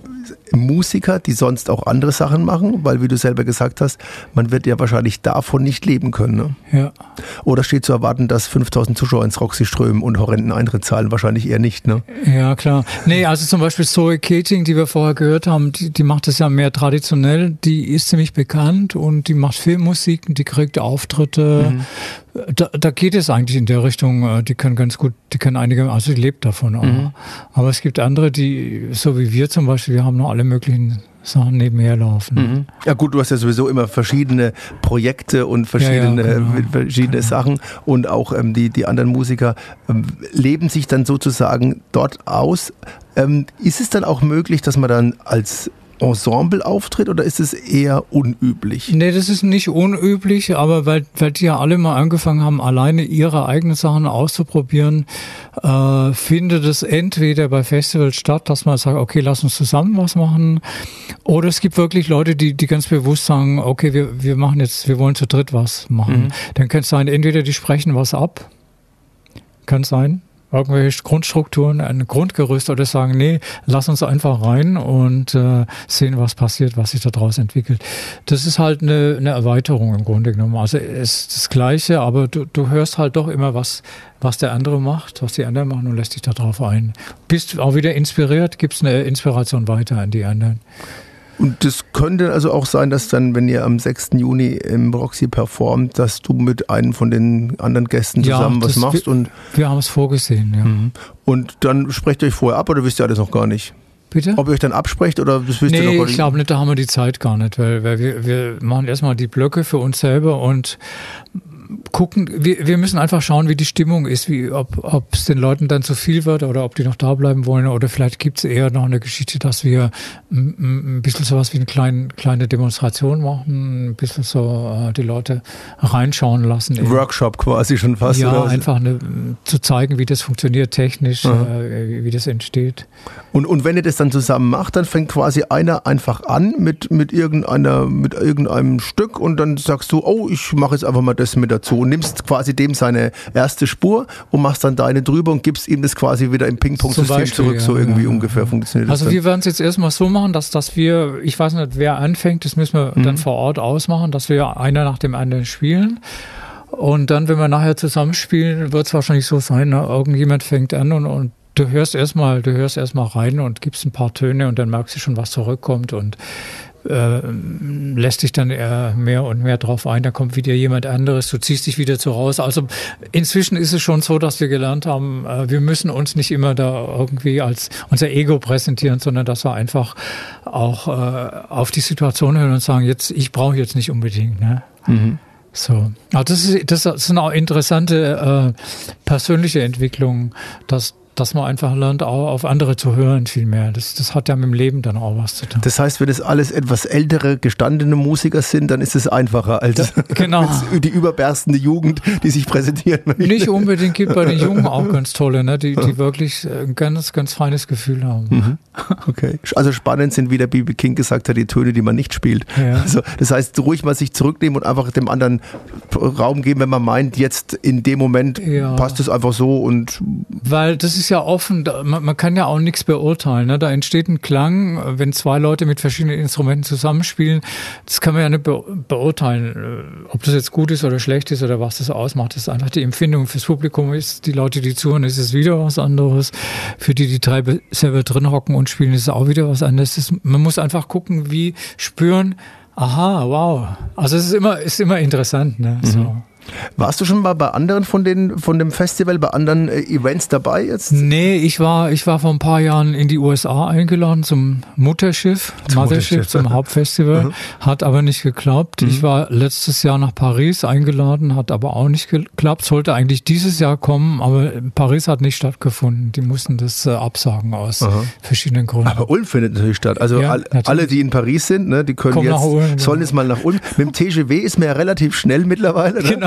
Musiker, die sonst auch andere Sachen machen? Weil, wie du selber gesagt hast, man wird ja wahrscheinlich davon nicht leben können. Ne? Ja. Oder steht zu erwarten, dass fünftausend Zuschauer ins Roxy strömen und horrenden Eintritt zahlen? Wahrscheinlich eher nicht, ne? Ja, klar. Nee, also zum Beispiel Zoe Keating, die wir vorher gehört haben, die, die macht das ja mehr traditionell. Die ist ziemlich bekannt und die macht Filmmusik und die kriegt Auftritte. Mhm. Da, da geht es eigentlich in der Richtung, die können ganz gut, die können einige, also die lebt davon auch. Mhm. Aber es gibt andere, die, so wie wir zum Beispiel, wir haben noch alle möglichen Sachen nebenher laufen. Mhm. Ja gut, du hast ja sowieso immer verschiedene Projekte und verschiedene, ja, ja, genau. verschiedene genau. Sachen und auch ähm, die, die anderen Musiker ähm, leben sich dann sozusagen dort aus. Ähm, ist es dann auch möglich, dass man dann als Ensemble auftritt oder ist es eher unüblich? Nee, das ist nicht unüblich, aber weil, weil die ja alle mal angefangen haben, alleine ihre eigenen Sachen auszuprobieren, äh, findet es entweder bei Festivals statt, dass man sagt, okay, lass uns zusammen was machen, oder es gibt wirklich Leute, die, die ganz bewusst sagen, okay, wir, wir machen jetzt, wir wollen zu dritt was machen. Mhm. Dann kann es sein, entweder die sprechen was ab, kann sein, irgendwelche Grundstrukturen, ein Grundgerüst, oder sagen, nee, lass uns einfach rein und äh, sehen, was passiert, was sich daraus entwickelt. Das ist halt eine, eine Erweiterung im Grunde genommen. Also es ist das Gleiche, aber du, du hörst halt doch immer, was, was der andere macht, was die anderen machen und lässt dich darauf ein. Bist auch wieder inspiriert, gibst eine Inspiration weiter an die anderen. Und das könnte also auch sein, dass dann, wenn ihr am sechsten Juni im Roxy performt, dass du mit einem von den anderen Gästen zusammen ja, was machst. Wir, und wir haben es vorgesehen, ja. Und dann sprecht ihr euch vorher ab oder wisst ihr alles noch gar nicht? Bitte? Ob ihr euch dann absprecht oder das wisst nee, ihr noch gar nicht? Nee, ich glaube nicht, da haben wir die Zeit gar nicht, weil, weil wir, wir machen erstmal die Blöcke für uns selber und gucken, wir, wir müssen einfach schauen, wie die Stimmung ist, wie, ob es den Leuten dann zu viel wird oder ob die noch da bleiben wollen, oder vielleicht gibt es eher noch eine Geschichte, dass wir ein, ein bisschen sowas wie eine kleine, kleine Demonstration machen, ein bisschen so äh, die Leute reinschauen lassen. Workshop quasi schon fast. Ja, oder? einfach eine, zu zeigen, wie das funktioniert technisch, äh, wie, wie das entsteht. Und, und wenn ihr das dann zusammen macht, dann fängt quasi einer einfach an mit, mit, irgendeiner, mit irgendeinem Stück und dann sagst du, oh, ich mache jetzt einfach mal das mit dazu und nimmst quasi dem seine erste Spur und machst dann deine drüber und gibst ihm das quasi wieder im Ping-Pong-System zurück, ja, so irgendwie ja, ungefähr ja. funktioniert also das. Also wir werden es jetzt erstmal so machen, dass, dass wir, ich weiß nicht, wer anfängt, das müssen wir mhm. dann vor Ort ausmachen, dass wir einer nach dem anderen spielen. Und dann, wenn wir nachher zusammenspielen, wird es wahrscheinlich so sein, ne? Irgendjemand fängt an und, und du hörst erstmal, du hörst erstmal rein und gibst ein paar Töne und dann merkst du schon, was zurückkommt und äh, lässt dich dann eher mehr und mehr drauf ein. Da kommt wieder jemand anderes, du ziehst dich wieder so raus. Also inzwischen ist es schon so, dass wir gelernt haben, äh, wir müssen uns nicht immer da irgendwie als unser Ego präsentieren, sondern dass wir einfach auch äh, auf die Situation hören und sagen, jetzt, ich brauche jetzt nicht unbedingt, ne? Mhm. So, also das, ist, das sind auch interessante äh, persönliche Entwicklungen, dass dass man einfach lernt, auch auf andere zu hören viel mehr. Das, das hat ja mit dem Leben dann auch was zu tun. Das heißt, wenn es alles etwas ältere, gestandene Musiker sind, dann ist es einfacher als da, genau. die überberstende Jugend, die sich präsentieren möchte. Nicht unbedingt, gibt bei den Jungen auch ganz tolle, ne? die, die wirklich ein ganz, ganz feines Gefühl haben. Mhm. Okay. Also spannend sind, wie der B B King gesagt hat, die Töne, die man nicht spielt. Ja. Also, das heißt, ruhig mal sich zurücknehmen und einfach dem anderen Raum geben, wenn man meint, jetzt in dem Moment ja. passt es einfach so. Und weil das ist ja offen, man, man kann ja auch nichts beurteilen. Ne? Da entsteht ein Klang, wenn zwei Leute mit verschiedenen Instrumenten zusammenspielen, das kann man ja nicht be- beurteilen, ob das jetzt gut ist oder schlecht ist oder was das ausmacht. Das ist einfach die Empfindung fürs Publikum, ist die Leute, die zuhören, ist es wieder was anderes. Für die, die drei selber drin hocken und spielen, ist es auch wieder was anderes. Das, man muss einfach gucken, wie spüren, aha, wow. Also es ist immer, ist immer interessant. Ne? So. Mhm. Warst du schon mal bei anderen von den von dem Festival, bei anderen äh, Events dabei jetzt? Nee, ich war ich war vor ein paar Jahren in die U S A eingeladen zum Mutterschiff, zum Mothership, Mutterschiff. Zum Hauptfestival, mhm. hat aber nicht geklappt. Mhm. Ich war letztes Jahr nach Paris eingeladen, hat aber auch nicht geklappt. Sollte eigentlich dieses Jahr kommen, aber Paris hat nicht stattgefunden. Die mussten das äh, absagen aus Aha. verschiedenen Gründen. Aber Ulm findet natürlich statt. Also ja, all, alle, die in Paris sind, ne, die können Komm jetzt, sollen jetzt mal nach Ulm. Mit dem T G W ist man ja relativ schnell mittlerweile. Ne? Genau.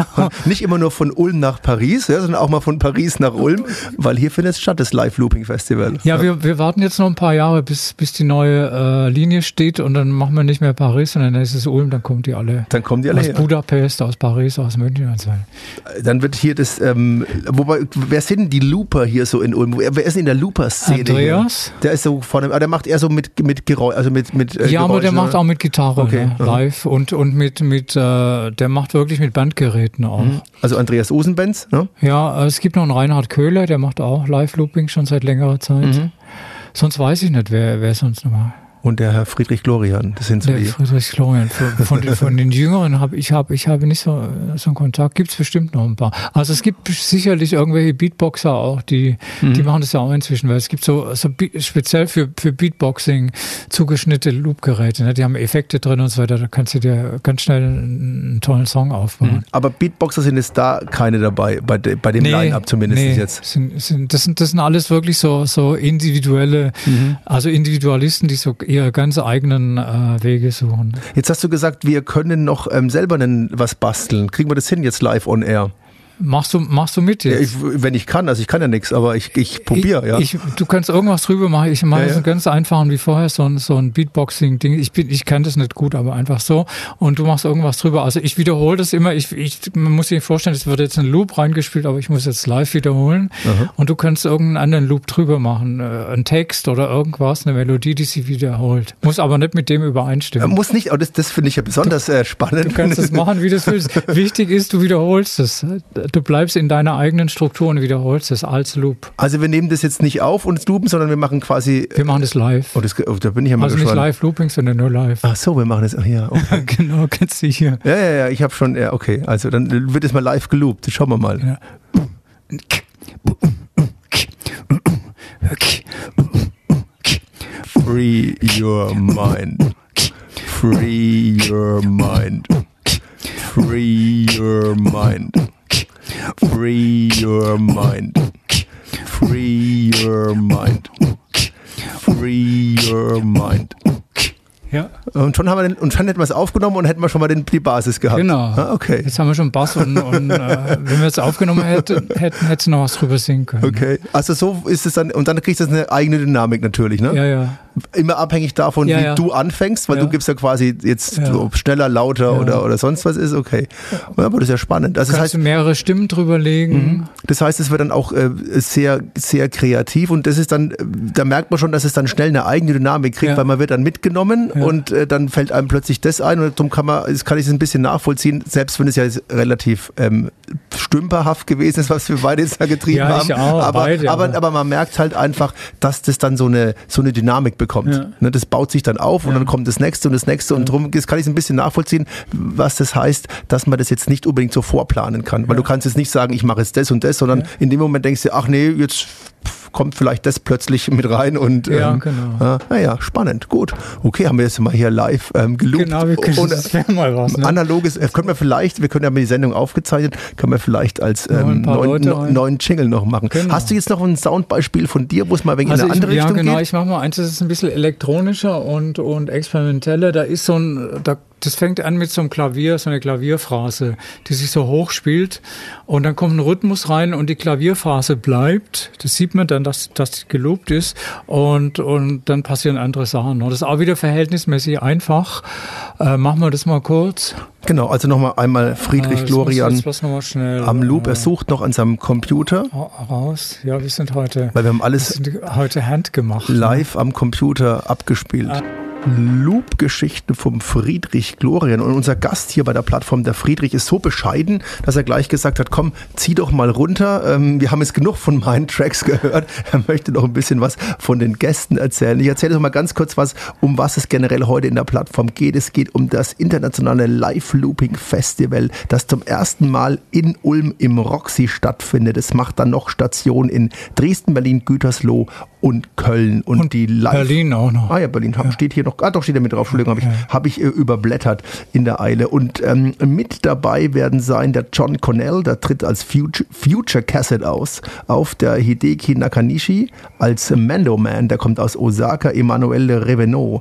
Nicht immer nur von Ulm nach Paris, ja, sondern auch mal von Paris nach Ulm, weil hier findet es statt, das Live-Looping-Festival. Ja, wir, wir warten jetzt noch ein paar Jahre, bis, bis die neue äh, Linie steht und dann machen wir nicht mehr Paris, sondern dann ist es Ulm, dann kommen die alle. Dann kommen die alle aus her. Budapest, aus Paris, aus München und so. Dann wird hier das, ähm, wobei, wer sind denn die Looper hier so in Ulm? Wer, wer ist in der Looper-Szene? Andreas. Hier? Der ist so vorne, der macht eher so mit, mit Geräusch, also mit, mit äh, Ja, aber der Geräusche, macht auch mit Gitarre, okay. ne, live und, und mit, mit äh, der macht wirklich mit Bandgeräten auch. Also Andreas Osenbenz, ne? Ja, es gibt noch einen Reinhard Köhler, der macht auch Live-Looping schon seit längerer Zeit. Mhm. Sonst weiß ich nicht, wer, wer sonst noch mal. Und der Herr Friedrich Glorian, das sind so der die. Friedrich Glorian. Von, von, den, von den Jüngeren habe ich, hab, ich habe nicht so, so einen Kontakt. Gibt es bestimmt noch ein paar. Also es gibt sicherlich irgendwelche Beatboxer auch, die, mhm. die machen das ja auch inzwischen, weil es gibt so, so speziell für, für Beatboxing zugeschnittene Loopgeräte. Ne? Die haben Effekte drin und so weiter. Da kannst du dir ganz schnell einen, einen tollen Song aufbauen. Mhm. Aber Beatboxer sind jetzt da keine dabei, bei, de, bei dem nee, Line-Up zumindest nee, jetzt. Sind, sind, das, sind, das sind alles wirklich so, so individuelle, mhm. also Individualisten, die so ihre ganz eigenen äh, Wege suchen. Jetzt hast du gesagt, wir können noch ähm, selber einen, was basteln. Kriegen wir das hin jetzt live on air? Machst du, machst du mit jetzt? Ja, ich, wenn ich kann, also ich kann ja nichts, aber ich, ich probiere, ja. Ich, du kannst irgendwas drüber machen. Ich mache ja, das ja. ganz einfach und wie vorher so ein, so ein Beatboxing-Ding. Ich bin, ich kann das nicht gut, aber einfach so. Und du machst irgendwas drüber. Also ich wiederhole das immer. Ich, ich, man muss sich vorstellen, es wird jetzt ein Loop reingespielt, aber ich muss jetzt live wiederholen. Aha. Und du kannst irgendeinen anderen Loop drüber machen. Ein Text oder irgendwas, eine Melodie, die sich wiederholt. Muss aber nicht mit dem übereinstimmen. Muss nicht, aber das, das finde ich ja besonders du, äh, spannend. Du kannst es machen, wie du es willst. Wichtig ist, du wiederholst es. Du bleibst in deiner eigenen Struktur und wiederholst es als Loop. Also wir nehmen das jetzt nicht auf und loopen, sondern wir machen quasi... Wir machen das live. Oh, das, oh, da bin ich ja mal also gespannt. nicht Live-Looping, sondern nur live. Ach so, wir machen das... Ach ja, okay. Genau, kennst du hier. Ja, ja, ja, ich habe schon... Ja, okay, also dann wird es mal live geloopt. Schauen wir mal. Ja. Free your mind. Free your mind. Free your mind. Free your mind. Free your mind. Free your mind. Ja. Und schon haben wir den, und schon hätten wir es aufgenommen und hätten wir schon mal den, die Basis gehabt. Genau. Ah, okay. Jetzt haben wir schon Bass und, und äh, wenn wir es aufgenommen hätten, hätten, hättest du noch was drüber singen können. Okay. Also so ist es dann, und dann kriegst du eine eigene Dynamik natürlich, ne? Ja, ja. Immer abhängig davon, ja, wie ja. du anfängst, weil ja. du gibst ja quasi jetzt ja. so schneller, lauter ja. oder, oder sonst was ist, okay. Ja, aber das ist ja spannend. Also Kannst das heißt, du mehrere Stimmen drüber legen. Mhm. Das heißt, es wird dann auch äh, sehr, sehr kreativ und das ist dann, da merkt man schon, dass es dann schnell eine eigene Dynamik kriegt, ja. weil man wird dann mitgenommen ja. und äh, dann fällt einem plötzlich das ein und darum kann man, das kann ich es ein bisschen nachvollziehen, selbst wenn es ja relativ ähm, stümperhaft gewesen ist, was wir beide jetzt da getrieben ja, haben. Ich auch, aber, beide, aber, aber, aber man merkt halt einfach, dass das dann so eine, so eine Dynamik bekommt. Ja. Ne, das baut sich dann auf und ja. dann kommt das nächste und das nächste und darum das kann ich es ein bisschen nachvollziehen, was das heißt, dass man das jetzt nicht unbedingt so vorplanen kann, weil ja. du kannst jetzt nicht sagen, ich mache jetzt das und das, sondern ja. in dem Moment denkst du, ach nee, jetzt kommt vielleicht das plötzlich mit rein und ja, ähm, genau. Äh, naja, spannend, gut. Okay, haben wir jetzt mal hier live ähm, geloopt. Genau, wir können und, das wäre mal was. Ne? Analoges, äh, können wir vielleicht, wir können ja mal die Sendung aufgezeichnet, können wir vielleicht als ähm, neuen, no, neuen Jingle noch machen. Genau. Hast du jetzt noch ein Soundbeispiel von dir, wo es mal wegen also in eine andere ich, Richtung Ja, genau, geht? ich mache mal eins, das ist ein bisschen elektronischer und, und experimenteller. Da ist so ein, da Das fängt an mit so einem Klavier, so eine Klavierphrase, die sich so hoch spielt und dann kommt ein Rhythmus rein und die Klavierphrase bleibt. Das sieht man dann, dass das geloopt ist und und dann passieren andere Sachen. Das ist auch wieder verhältnismäßig einfach. Äh, machen wir das mal kurz. Genau, also nochmal einmal Friedrich äh, Glorian noch mal schnell, am Loop. äh, Er sucht noch an seinem Computer. Raus. Ja, wir sind heute, weil wir haben alles wir sind heute handgemacht. Live ne? am Computer abgespielt. Ah. Loop-Geschichten vom Friedrich Glorian. Und unser Gast hier bei der Plattform, der Friedrich, ist so bescheiden, dass er gleich gesagt hat, komm, zieh doch mal runter. Ähm, wir haben jetzt genug von meinen Tracks gehört. Er möchte noch ein bisschen was von den Gästen erzählen. Ich erzähle doch mal ganz kurz was, um was es generell heute in der Plattform geht. Es geht um das internationale Live-Looping-Festival, das zum ersten Mal in Ulm im Roxy stattfindet. Es macht dann noch Station in Dresden, Berlin, Gütersloh und Köln. Und, und die Live- Berlin auch noch. Ah ja, Berlin ja. steht hier noch. Ah, doch, steht er mit drauf. Entschuldigung, habe ich, ja. hab ich äh, überblättert in der Eile. Und ähm, mit dabei werden sein der John Connell, der tritt als Future, Future Cassette aus, auf der Hideki Nakanishi als Mando Man, der kommt aus Osaka, Emanuele Revenot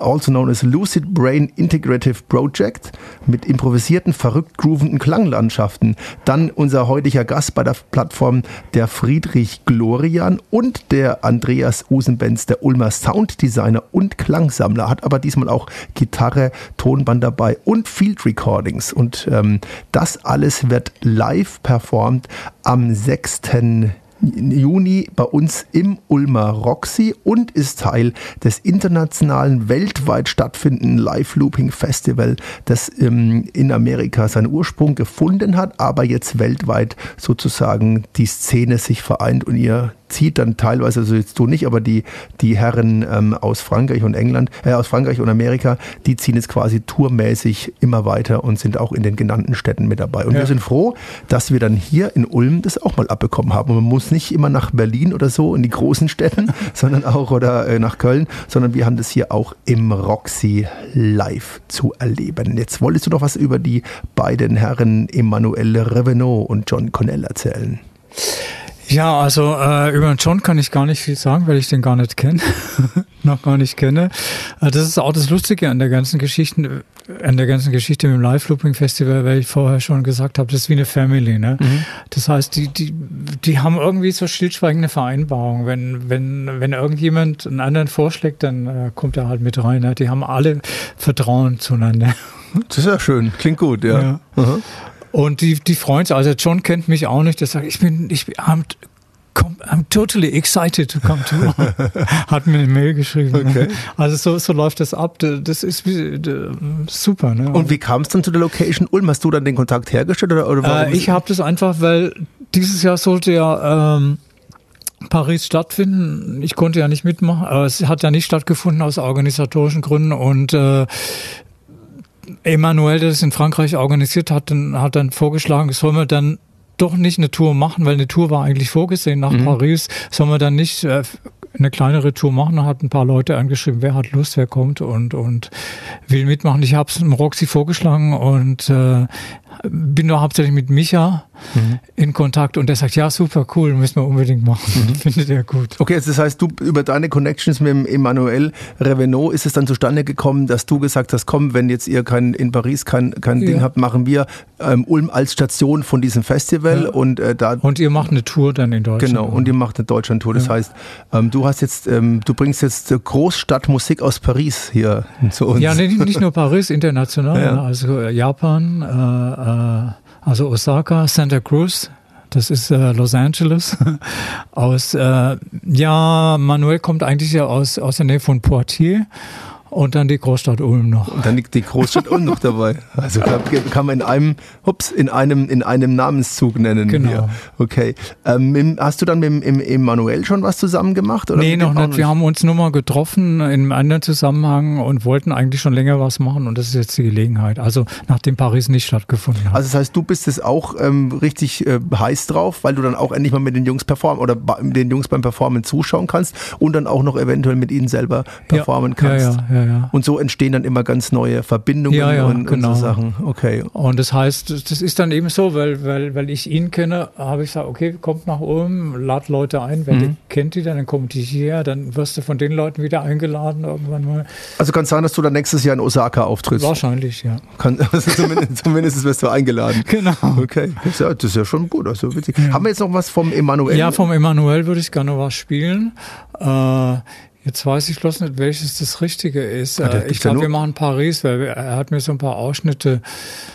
also known as Lucid Brain Integrative Project, mit improvisierten, verrückt groovenden Klanglandschaften. Dann unser heutiger Gast bei der Plattform, der Friedrich Glorian und der Andreas Usenbenz, der Ulmer Sounddesigner und Klangsammler, hat aber diesmal auch Gitarre, Tonband dabei und Field Recordings. Und ähm, das alles wird live performt am sechsten Juni bei uns im Ulmer Roxy und ist Teil des internationalen, weltweit stattfindenden Live-Looping-Festival, das ähm, in Amerika seinen Ursprung gefunden hat, aber jetzt weltweit sozusagen die Szene sich vereint und ihr zieht dann teilweise, also jetzt du nicht, aber die, die Herren ähm, aus Frankreich und England, äh, aus Frankreich und Amerika, die ziehen jetzt quasi tourmäßig immer weiter und sind auch in den genannten Städten mit dabei. Und ja. wir sind froh, dass wir dann hier in Ulm das auch mal abbekommen haben. Und man muss nicht immer nach Berlin oder so in die großen Städten, sondern auch oder äh, nach Köln, sondern wir haben das hier auch im Roxy live zu erleben. Jetzt wolltest du doch was über die beiden Herren Emmanuel Revenot und John Connell erzählen. Ja, also äh, über den John kann ich gar nicht viel sagen, weil ich den gar nicht kenne, noch gar nicht kenne. Äh, das ist auch das Lustige an der ganzen Geschichte, an der ganzen Geschichte mit dem Live-Looping-Festival, weil ich vorher schon gesagt habe, das ist wie eine Family, ne? Mhm. Das heißt, die die die haben irgendwie so stillschweigende Vereinbarung. Wenn wenn wenn irgendjemand einen anderen vorschlägt, dann äh, kommt er halt mit rein. Ne? Die haben alle Vertrauen zueinander. Das ist ja schön, klingt gut, ja. ja. Mhm. Und die, die freuen sich, also John kennt mich auch nicht, der sagt, ich bin, ich bin, I'm, I'm totally excited to come to. Hat mir eine Mail geschrieben. Okay. Also so, so läuft das ab, das ist wie, super. Ne? Und wie kam es dann zu der Location Ulm? Hast du dann den Kontakt hergestellt? Oder, oder warum? Äh, ich habe das einfach, weil dieses Jahr sollte ja ähm, Paris stattfinden. Ich konnte ja nicht mitmachen, aber es hat ja nicht stattgefunden aus organisatorischen Gründen und äh, Emmanuel, der das in Frankreich organisiert hat, dann, hat dann vorgeschlagen, sollen wir dann doch nicht eine Tour machen, weil eine Tour war eigentlich vorgesehen nach mhm. Paris, sollen wir dann nicht äh, eine kleinere Tour machen. Da hat ein paar Leute angeschrieben, wer hat Lust, wer kommt und und will mitmachen. Ich habe es im Roxy vorgeschlagen und äh, bin nur hauptsächlich mit Micha mhm. in Kontakt und der sagt, ja super, cool, müssen wir unbedingt machen. Mhm. Findet er gut. Okay, also das heißt, du über deine Connections mit dem Emmanuel Revenot ist es dann zustande gekommen, dass du gesagt hast, komm, wenn jetzt ihr kein, in Paris kein, kein ja. Ding habt, machen wir ähm, Ulm als Station von diesem Festival. Ja. Und äh, da und ihr macht eine Tour dann in Deutschland. Genau, und ihr macht eine Deutschland-Tour. Das ja. heißt, ähm, du hast jetzt, ähm, du bringst jetzt Großstadtmusik aus Paris hier zu uns. Ja, nicht, nicht nur Paris, international, ja. also Japan, äh, also Osaka, Santa Cruz, das ist äh, Los Angeles. Aus, äh, ja, Manuel kommt eigentlich ja aus, aus der Nähe von Poitiers. Und dann die Großstadt Ulm noch. Und dann liegt die Großstadt Ulm noch dabei. Also kann, kann man in einem, ups, in einem, in einem Namenszug nennen. Genau. Hier. Okay. Ähm, hast du dann mit dem Emmanuel schon was zusammen gemacht? Oder nee, noch nicht. Wir haben uns nur mal getroffen in einem anderen Zusammenhang und wollten eigentlich schon länger was machen und das ist jetzt die Gelegenheit. Also nachdem Paris nicht stattgefunden hat. Also das heißt, du bist jetzt auch ähm, richtig äh, heiß drauf, weil du dann auch endlich mal mit den Jungs performen oder mit den Jungs beim Performen zuschauen kannst und dann auch noch eventuell mit ihnen selber performen ja, kannst. Ja, ja, ja. Ja. Und so entstehen dann immer ganz neue Verbindungen ja, ja, und, genau. und so Sachen. Okay. Und das heißt, das ist dann eben so, weil, weil, weil ich ihn kenne, habe ich gesagt, okay, kommt nach Ulm, lad Leute ein, wer mhm. kennt die dann, dann kommt die hierher, dann wirst du von den Leuten wieder eingeladen irgendwann mal. Also kann es sein, dass du dann nächstes Jahr in Osaka auftrittst? Wahrscheinlich, ja. Kann, also zumindest, zumindest wirst du eingeladen. Genau. Okay, das ist ja, das ist ja schon gut, also witzig. Ja. Haben wir jetzt noch was vom Emmanuel? Ja, vom Emmanuel würde ich gerne was spielen. Äh, Jetzt weiß ich bloß nicht, welches das Richtige ist. Ja, ich glaube, wir machen Paris, weil er hat mir so ein paar Ausschnitte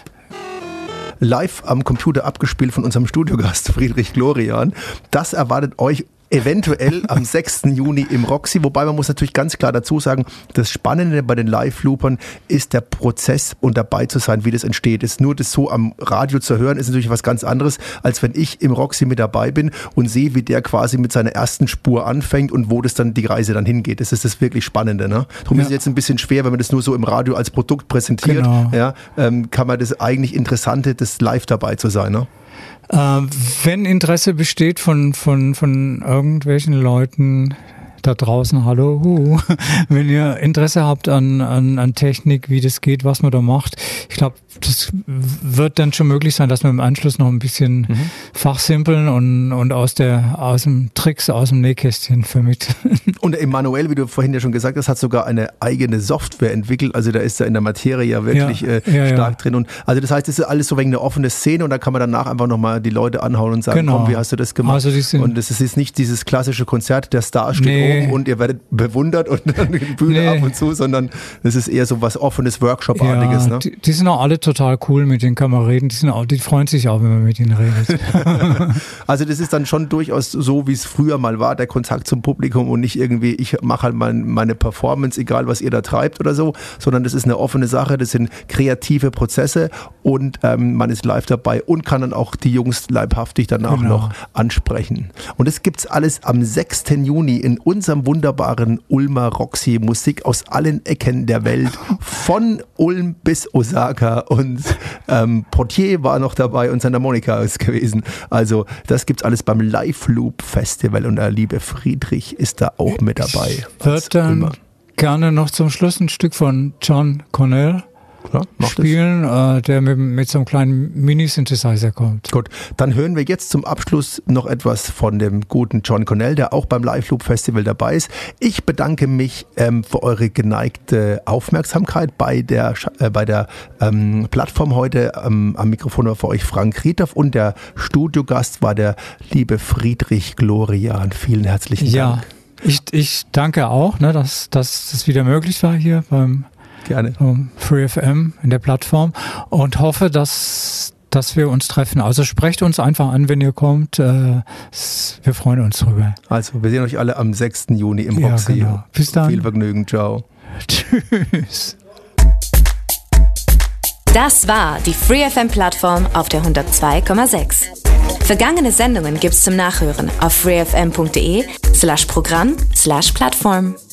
live am Computer abgespielt von unserem Studiogast Friedrich Glorian. Das erwartet euch eventuell am sechsten Juni im Roxy, wobei man muss natürlich ganz klar dazu sagen, das Spannende bei den Live-Loopern ist der Prozess und dabei zu sein, wie das entsteht. Ist nur das so am Radio zu hören, ist natürlich was ganz anderes, als wenn ich im Roxy mit dabei bin und sehe, wie der quasi mit seiner ersten Spur anfängt und wo das dann die Reise dann hingeht. Das ist das wirklich Spannende. Ne? Darum ja. ist es jetzt ein bisschen schwer, wenn man das nur so im Radio als Produkt präsentiert, genau. ja, ähm, kann man das eigentlich Interessante, das live dabei zu sein. Ne? Äh, wenn Interesse besteht von, von, von irgendwelchen Leuten, da draußen, hallo, hu. Wenn ihr Interesse habt an, an, an Technik, wie das geht, was man da macht, ich glaube, das wird dann schon möglich sein, dass wir im Anschluss noch ein bisschen mhm. fachsimpeln und, und aus der, aus dem Tricks, aus dem Nähkästchen vermitteln. Und Emanuel, wie du vorhin ja schon gesagt hast, hat sogar eine eigene Software entwickelt, also da ist er in der Materie ja wirklich ja, äh, ja, stark ja. drin. Und also das heißt, es ist alles so wegen eine offene Szene und da kann man danach einfach nochmal die Leute anhauen und sagen, genau. komm, wie hast du das gemacht? Also die sind und es ist nicht dieses klassische Konzert, der Star steht nee. oben und ihr werdet bewundert und dann die Bühne nee. ab und zu, sondern es ist eher so was offenes, Workshop-artiges. Ja, ne? die, die sind auch alle total cool, mit denen kann man reden. Die, sind auch, die freuen sich auch, wenn man mit ihnen redet. Also das ist dann schon durchaus so, wie es früher mal war, der Kontakt zum Publikum und nicht irgendwie, ich mache halt mein, meine Performance, egal was ihr da treibt oder so, sondern das ist eine offene Sache, das sind kreative Prozesse und ähm, man ist live dabei und kann dann auch die Jungs leibhaftig danach genau. noch ansprechen. Und das gibt's alles am sechsten Juni in unserem wunderbaren Ulmer Roxy. Musik aus allen Ecken der Welt, von Ulm bis Osaka und ähm, Portier war noch dabei und Santa Monica ist gewesen. Also das gibt's alles beim Live Loop Festival und der liebe Friedrich ist da auch mit dabei. Ich würde dann gerne noch zum Schluss ein Stück von John Cornell ja, spielen, äh, der mit, mit so einem kleinen Mini-Synthesizer kommt. Gut, dann hören wir jetzt zum Abschluss noch etwas von dem guten John Cornell, der auch beim Live Loop Festival dabei ist. Ich bedanke mich ähm, für eure geneigte Aufmerksamkeit bei der, äh, bei der ähm, Plattform heute. Ähm, am Mikrofon war für euch Frank Riethoff und der Studiogast war der liebe Friedrich Glorian. Vielen herzlichen Dank. Ja, ich, ich danke auch, ne, dass, dass das wieder möglich war hier beim Gerne. Um, Free F M in der Plattform und hoffe, dass, dass wir uns treffen. Also sprecht uns einfach an, wenn ihr kommt. Äh, wir freuen uns drüber. Also wir sehen euch alle am sechsten Juni im Roxy. Ja, genau. Bis dann. Viel Vergnügen. Ciao. Tschüss. Das war die Free F M-Plattform auf der hundertzwei Komma sechs. Vergangene Sendungen gibt's zum Nachhören auf freefm punkt de slash Programm slash Plattform.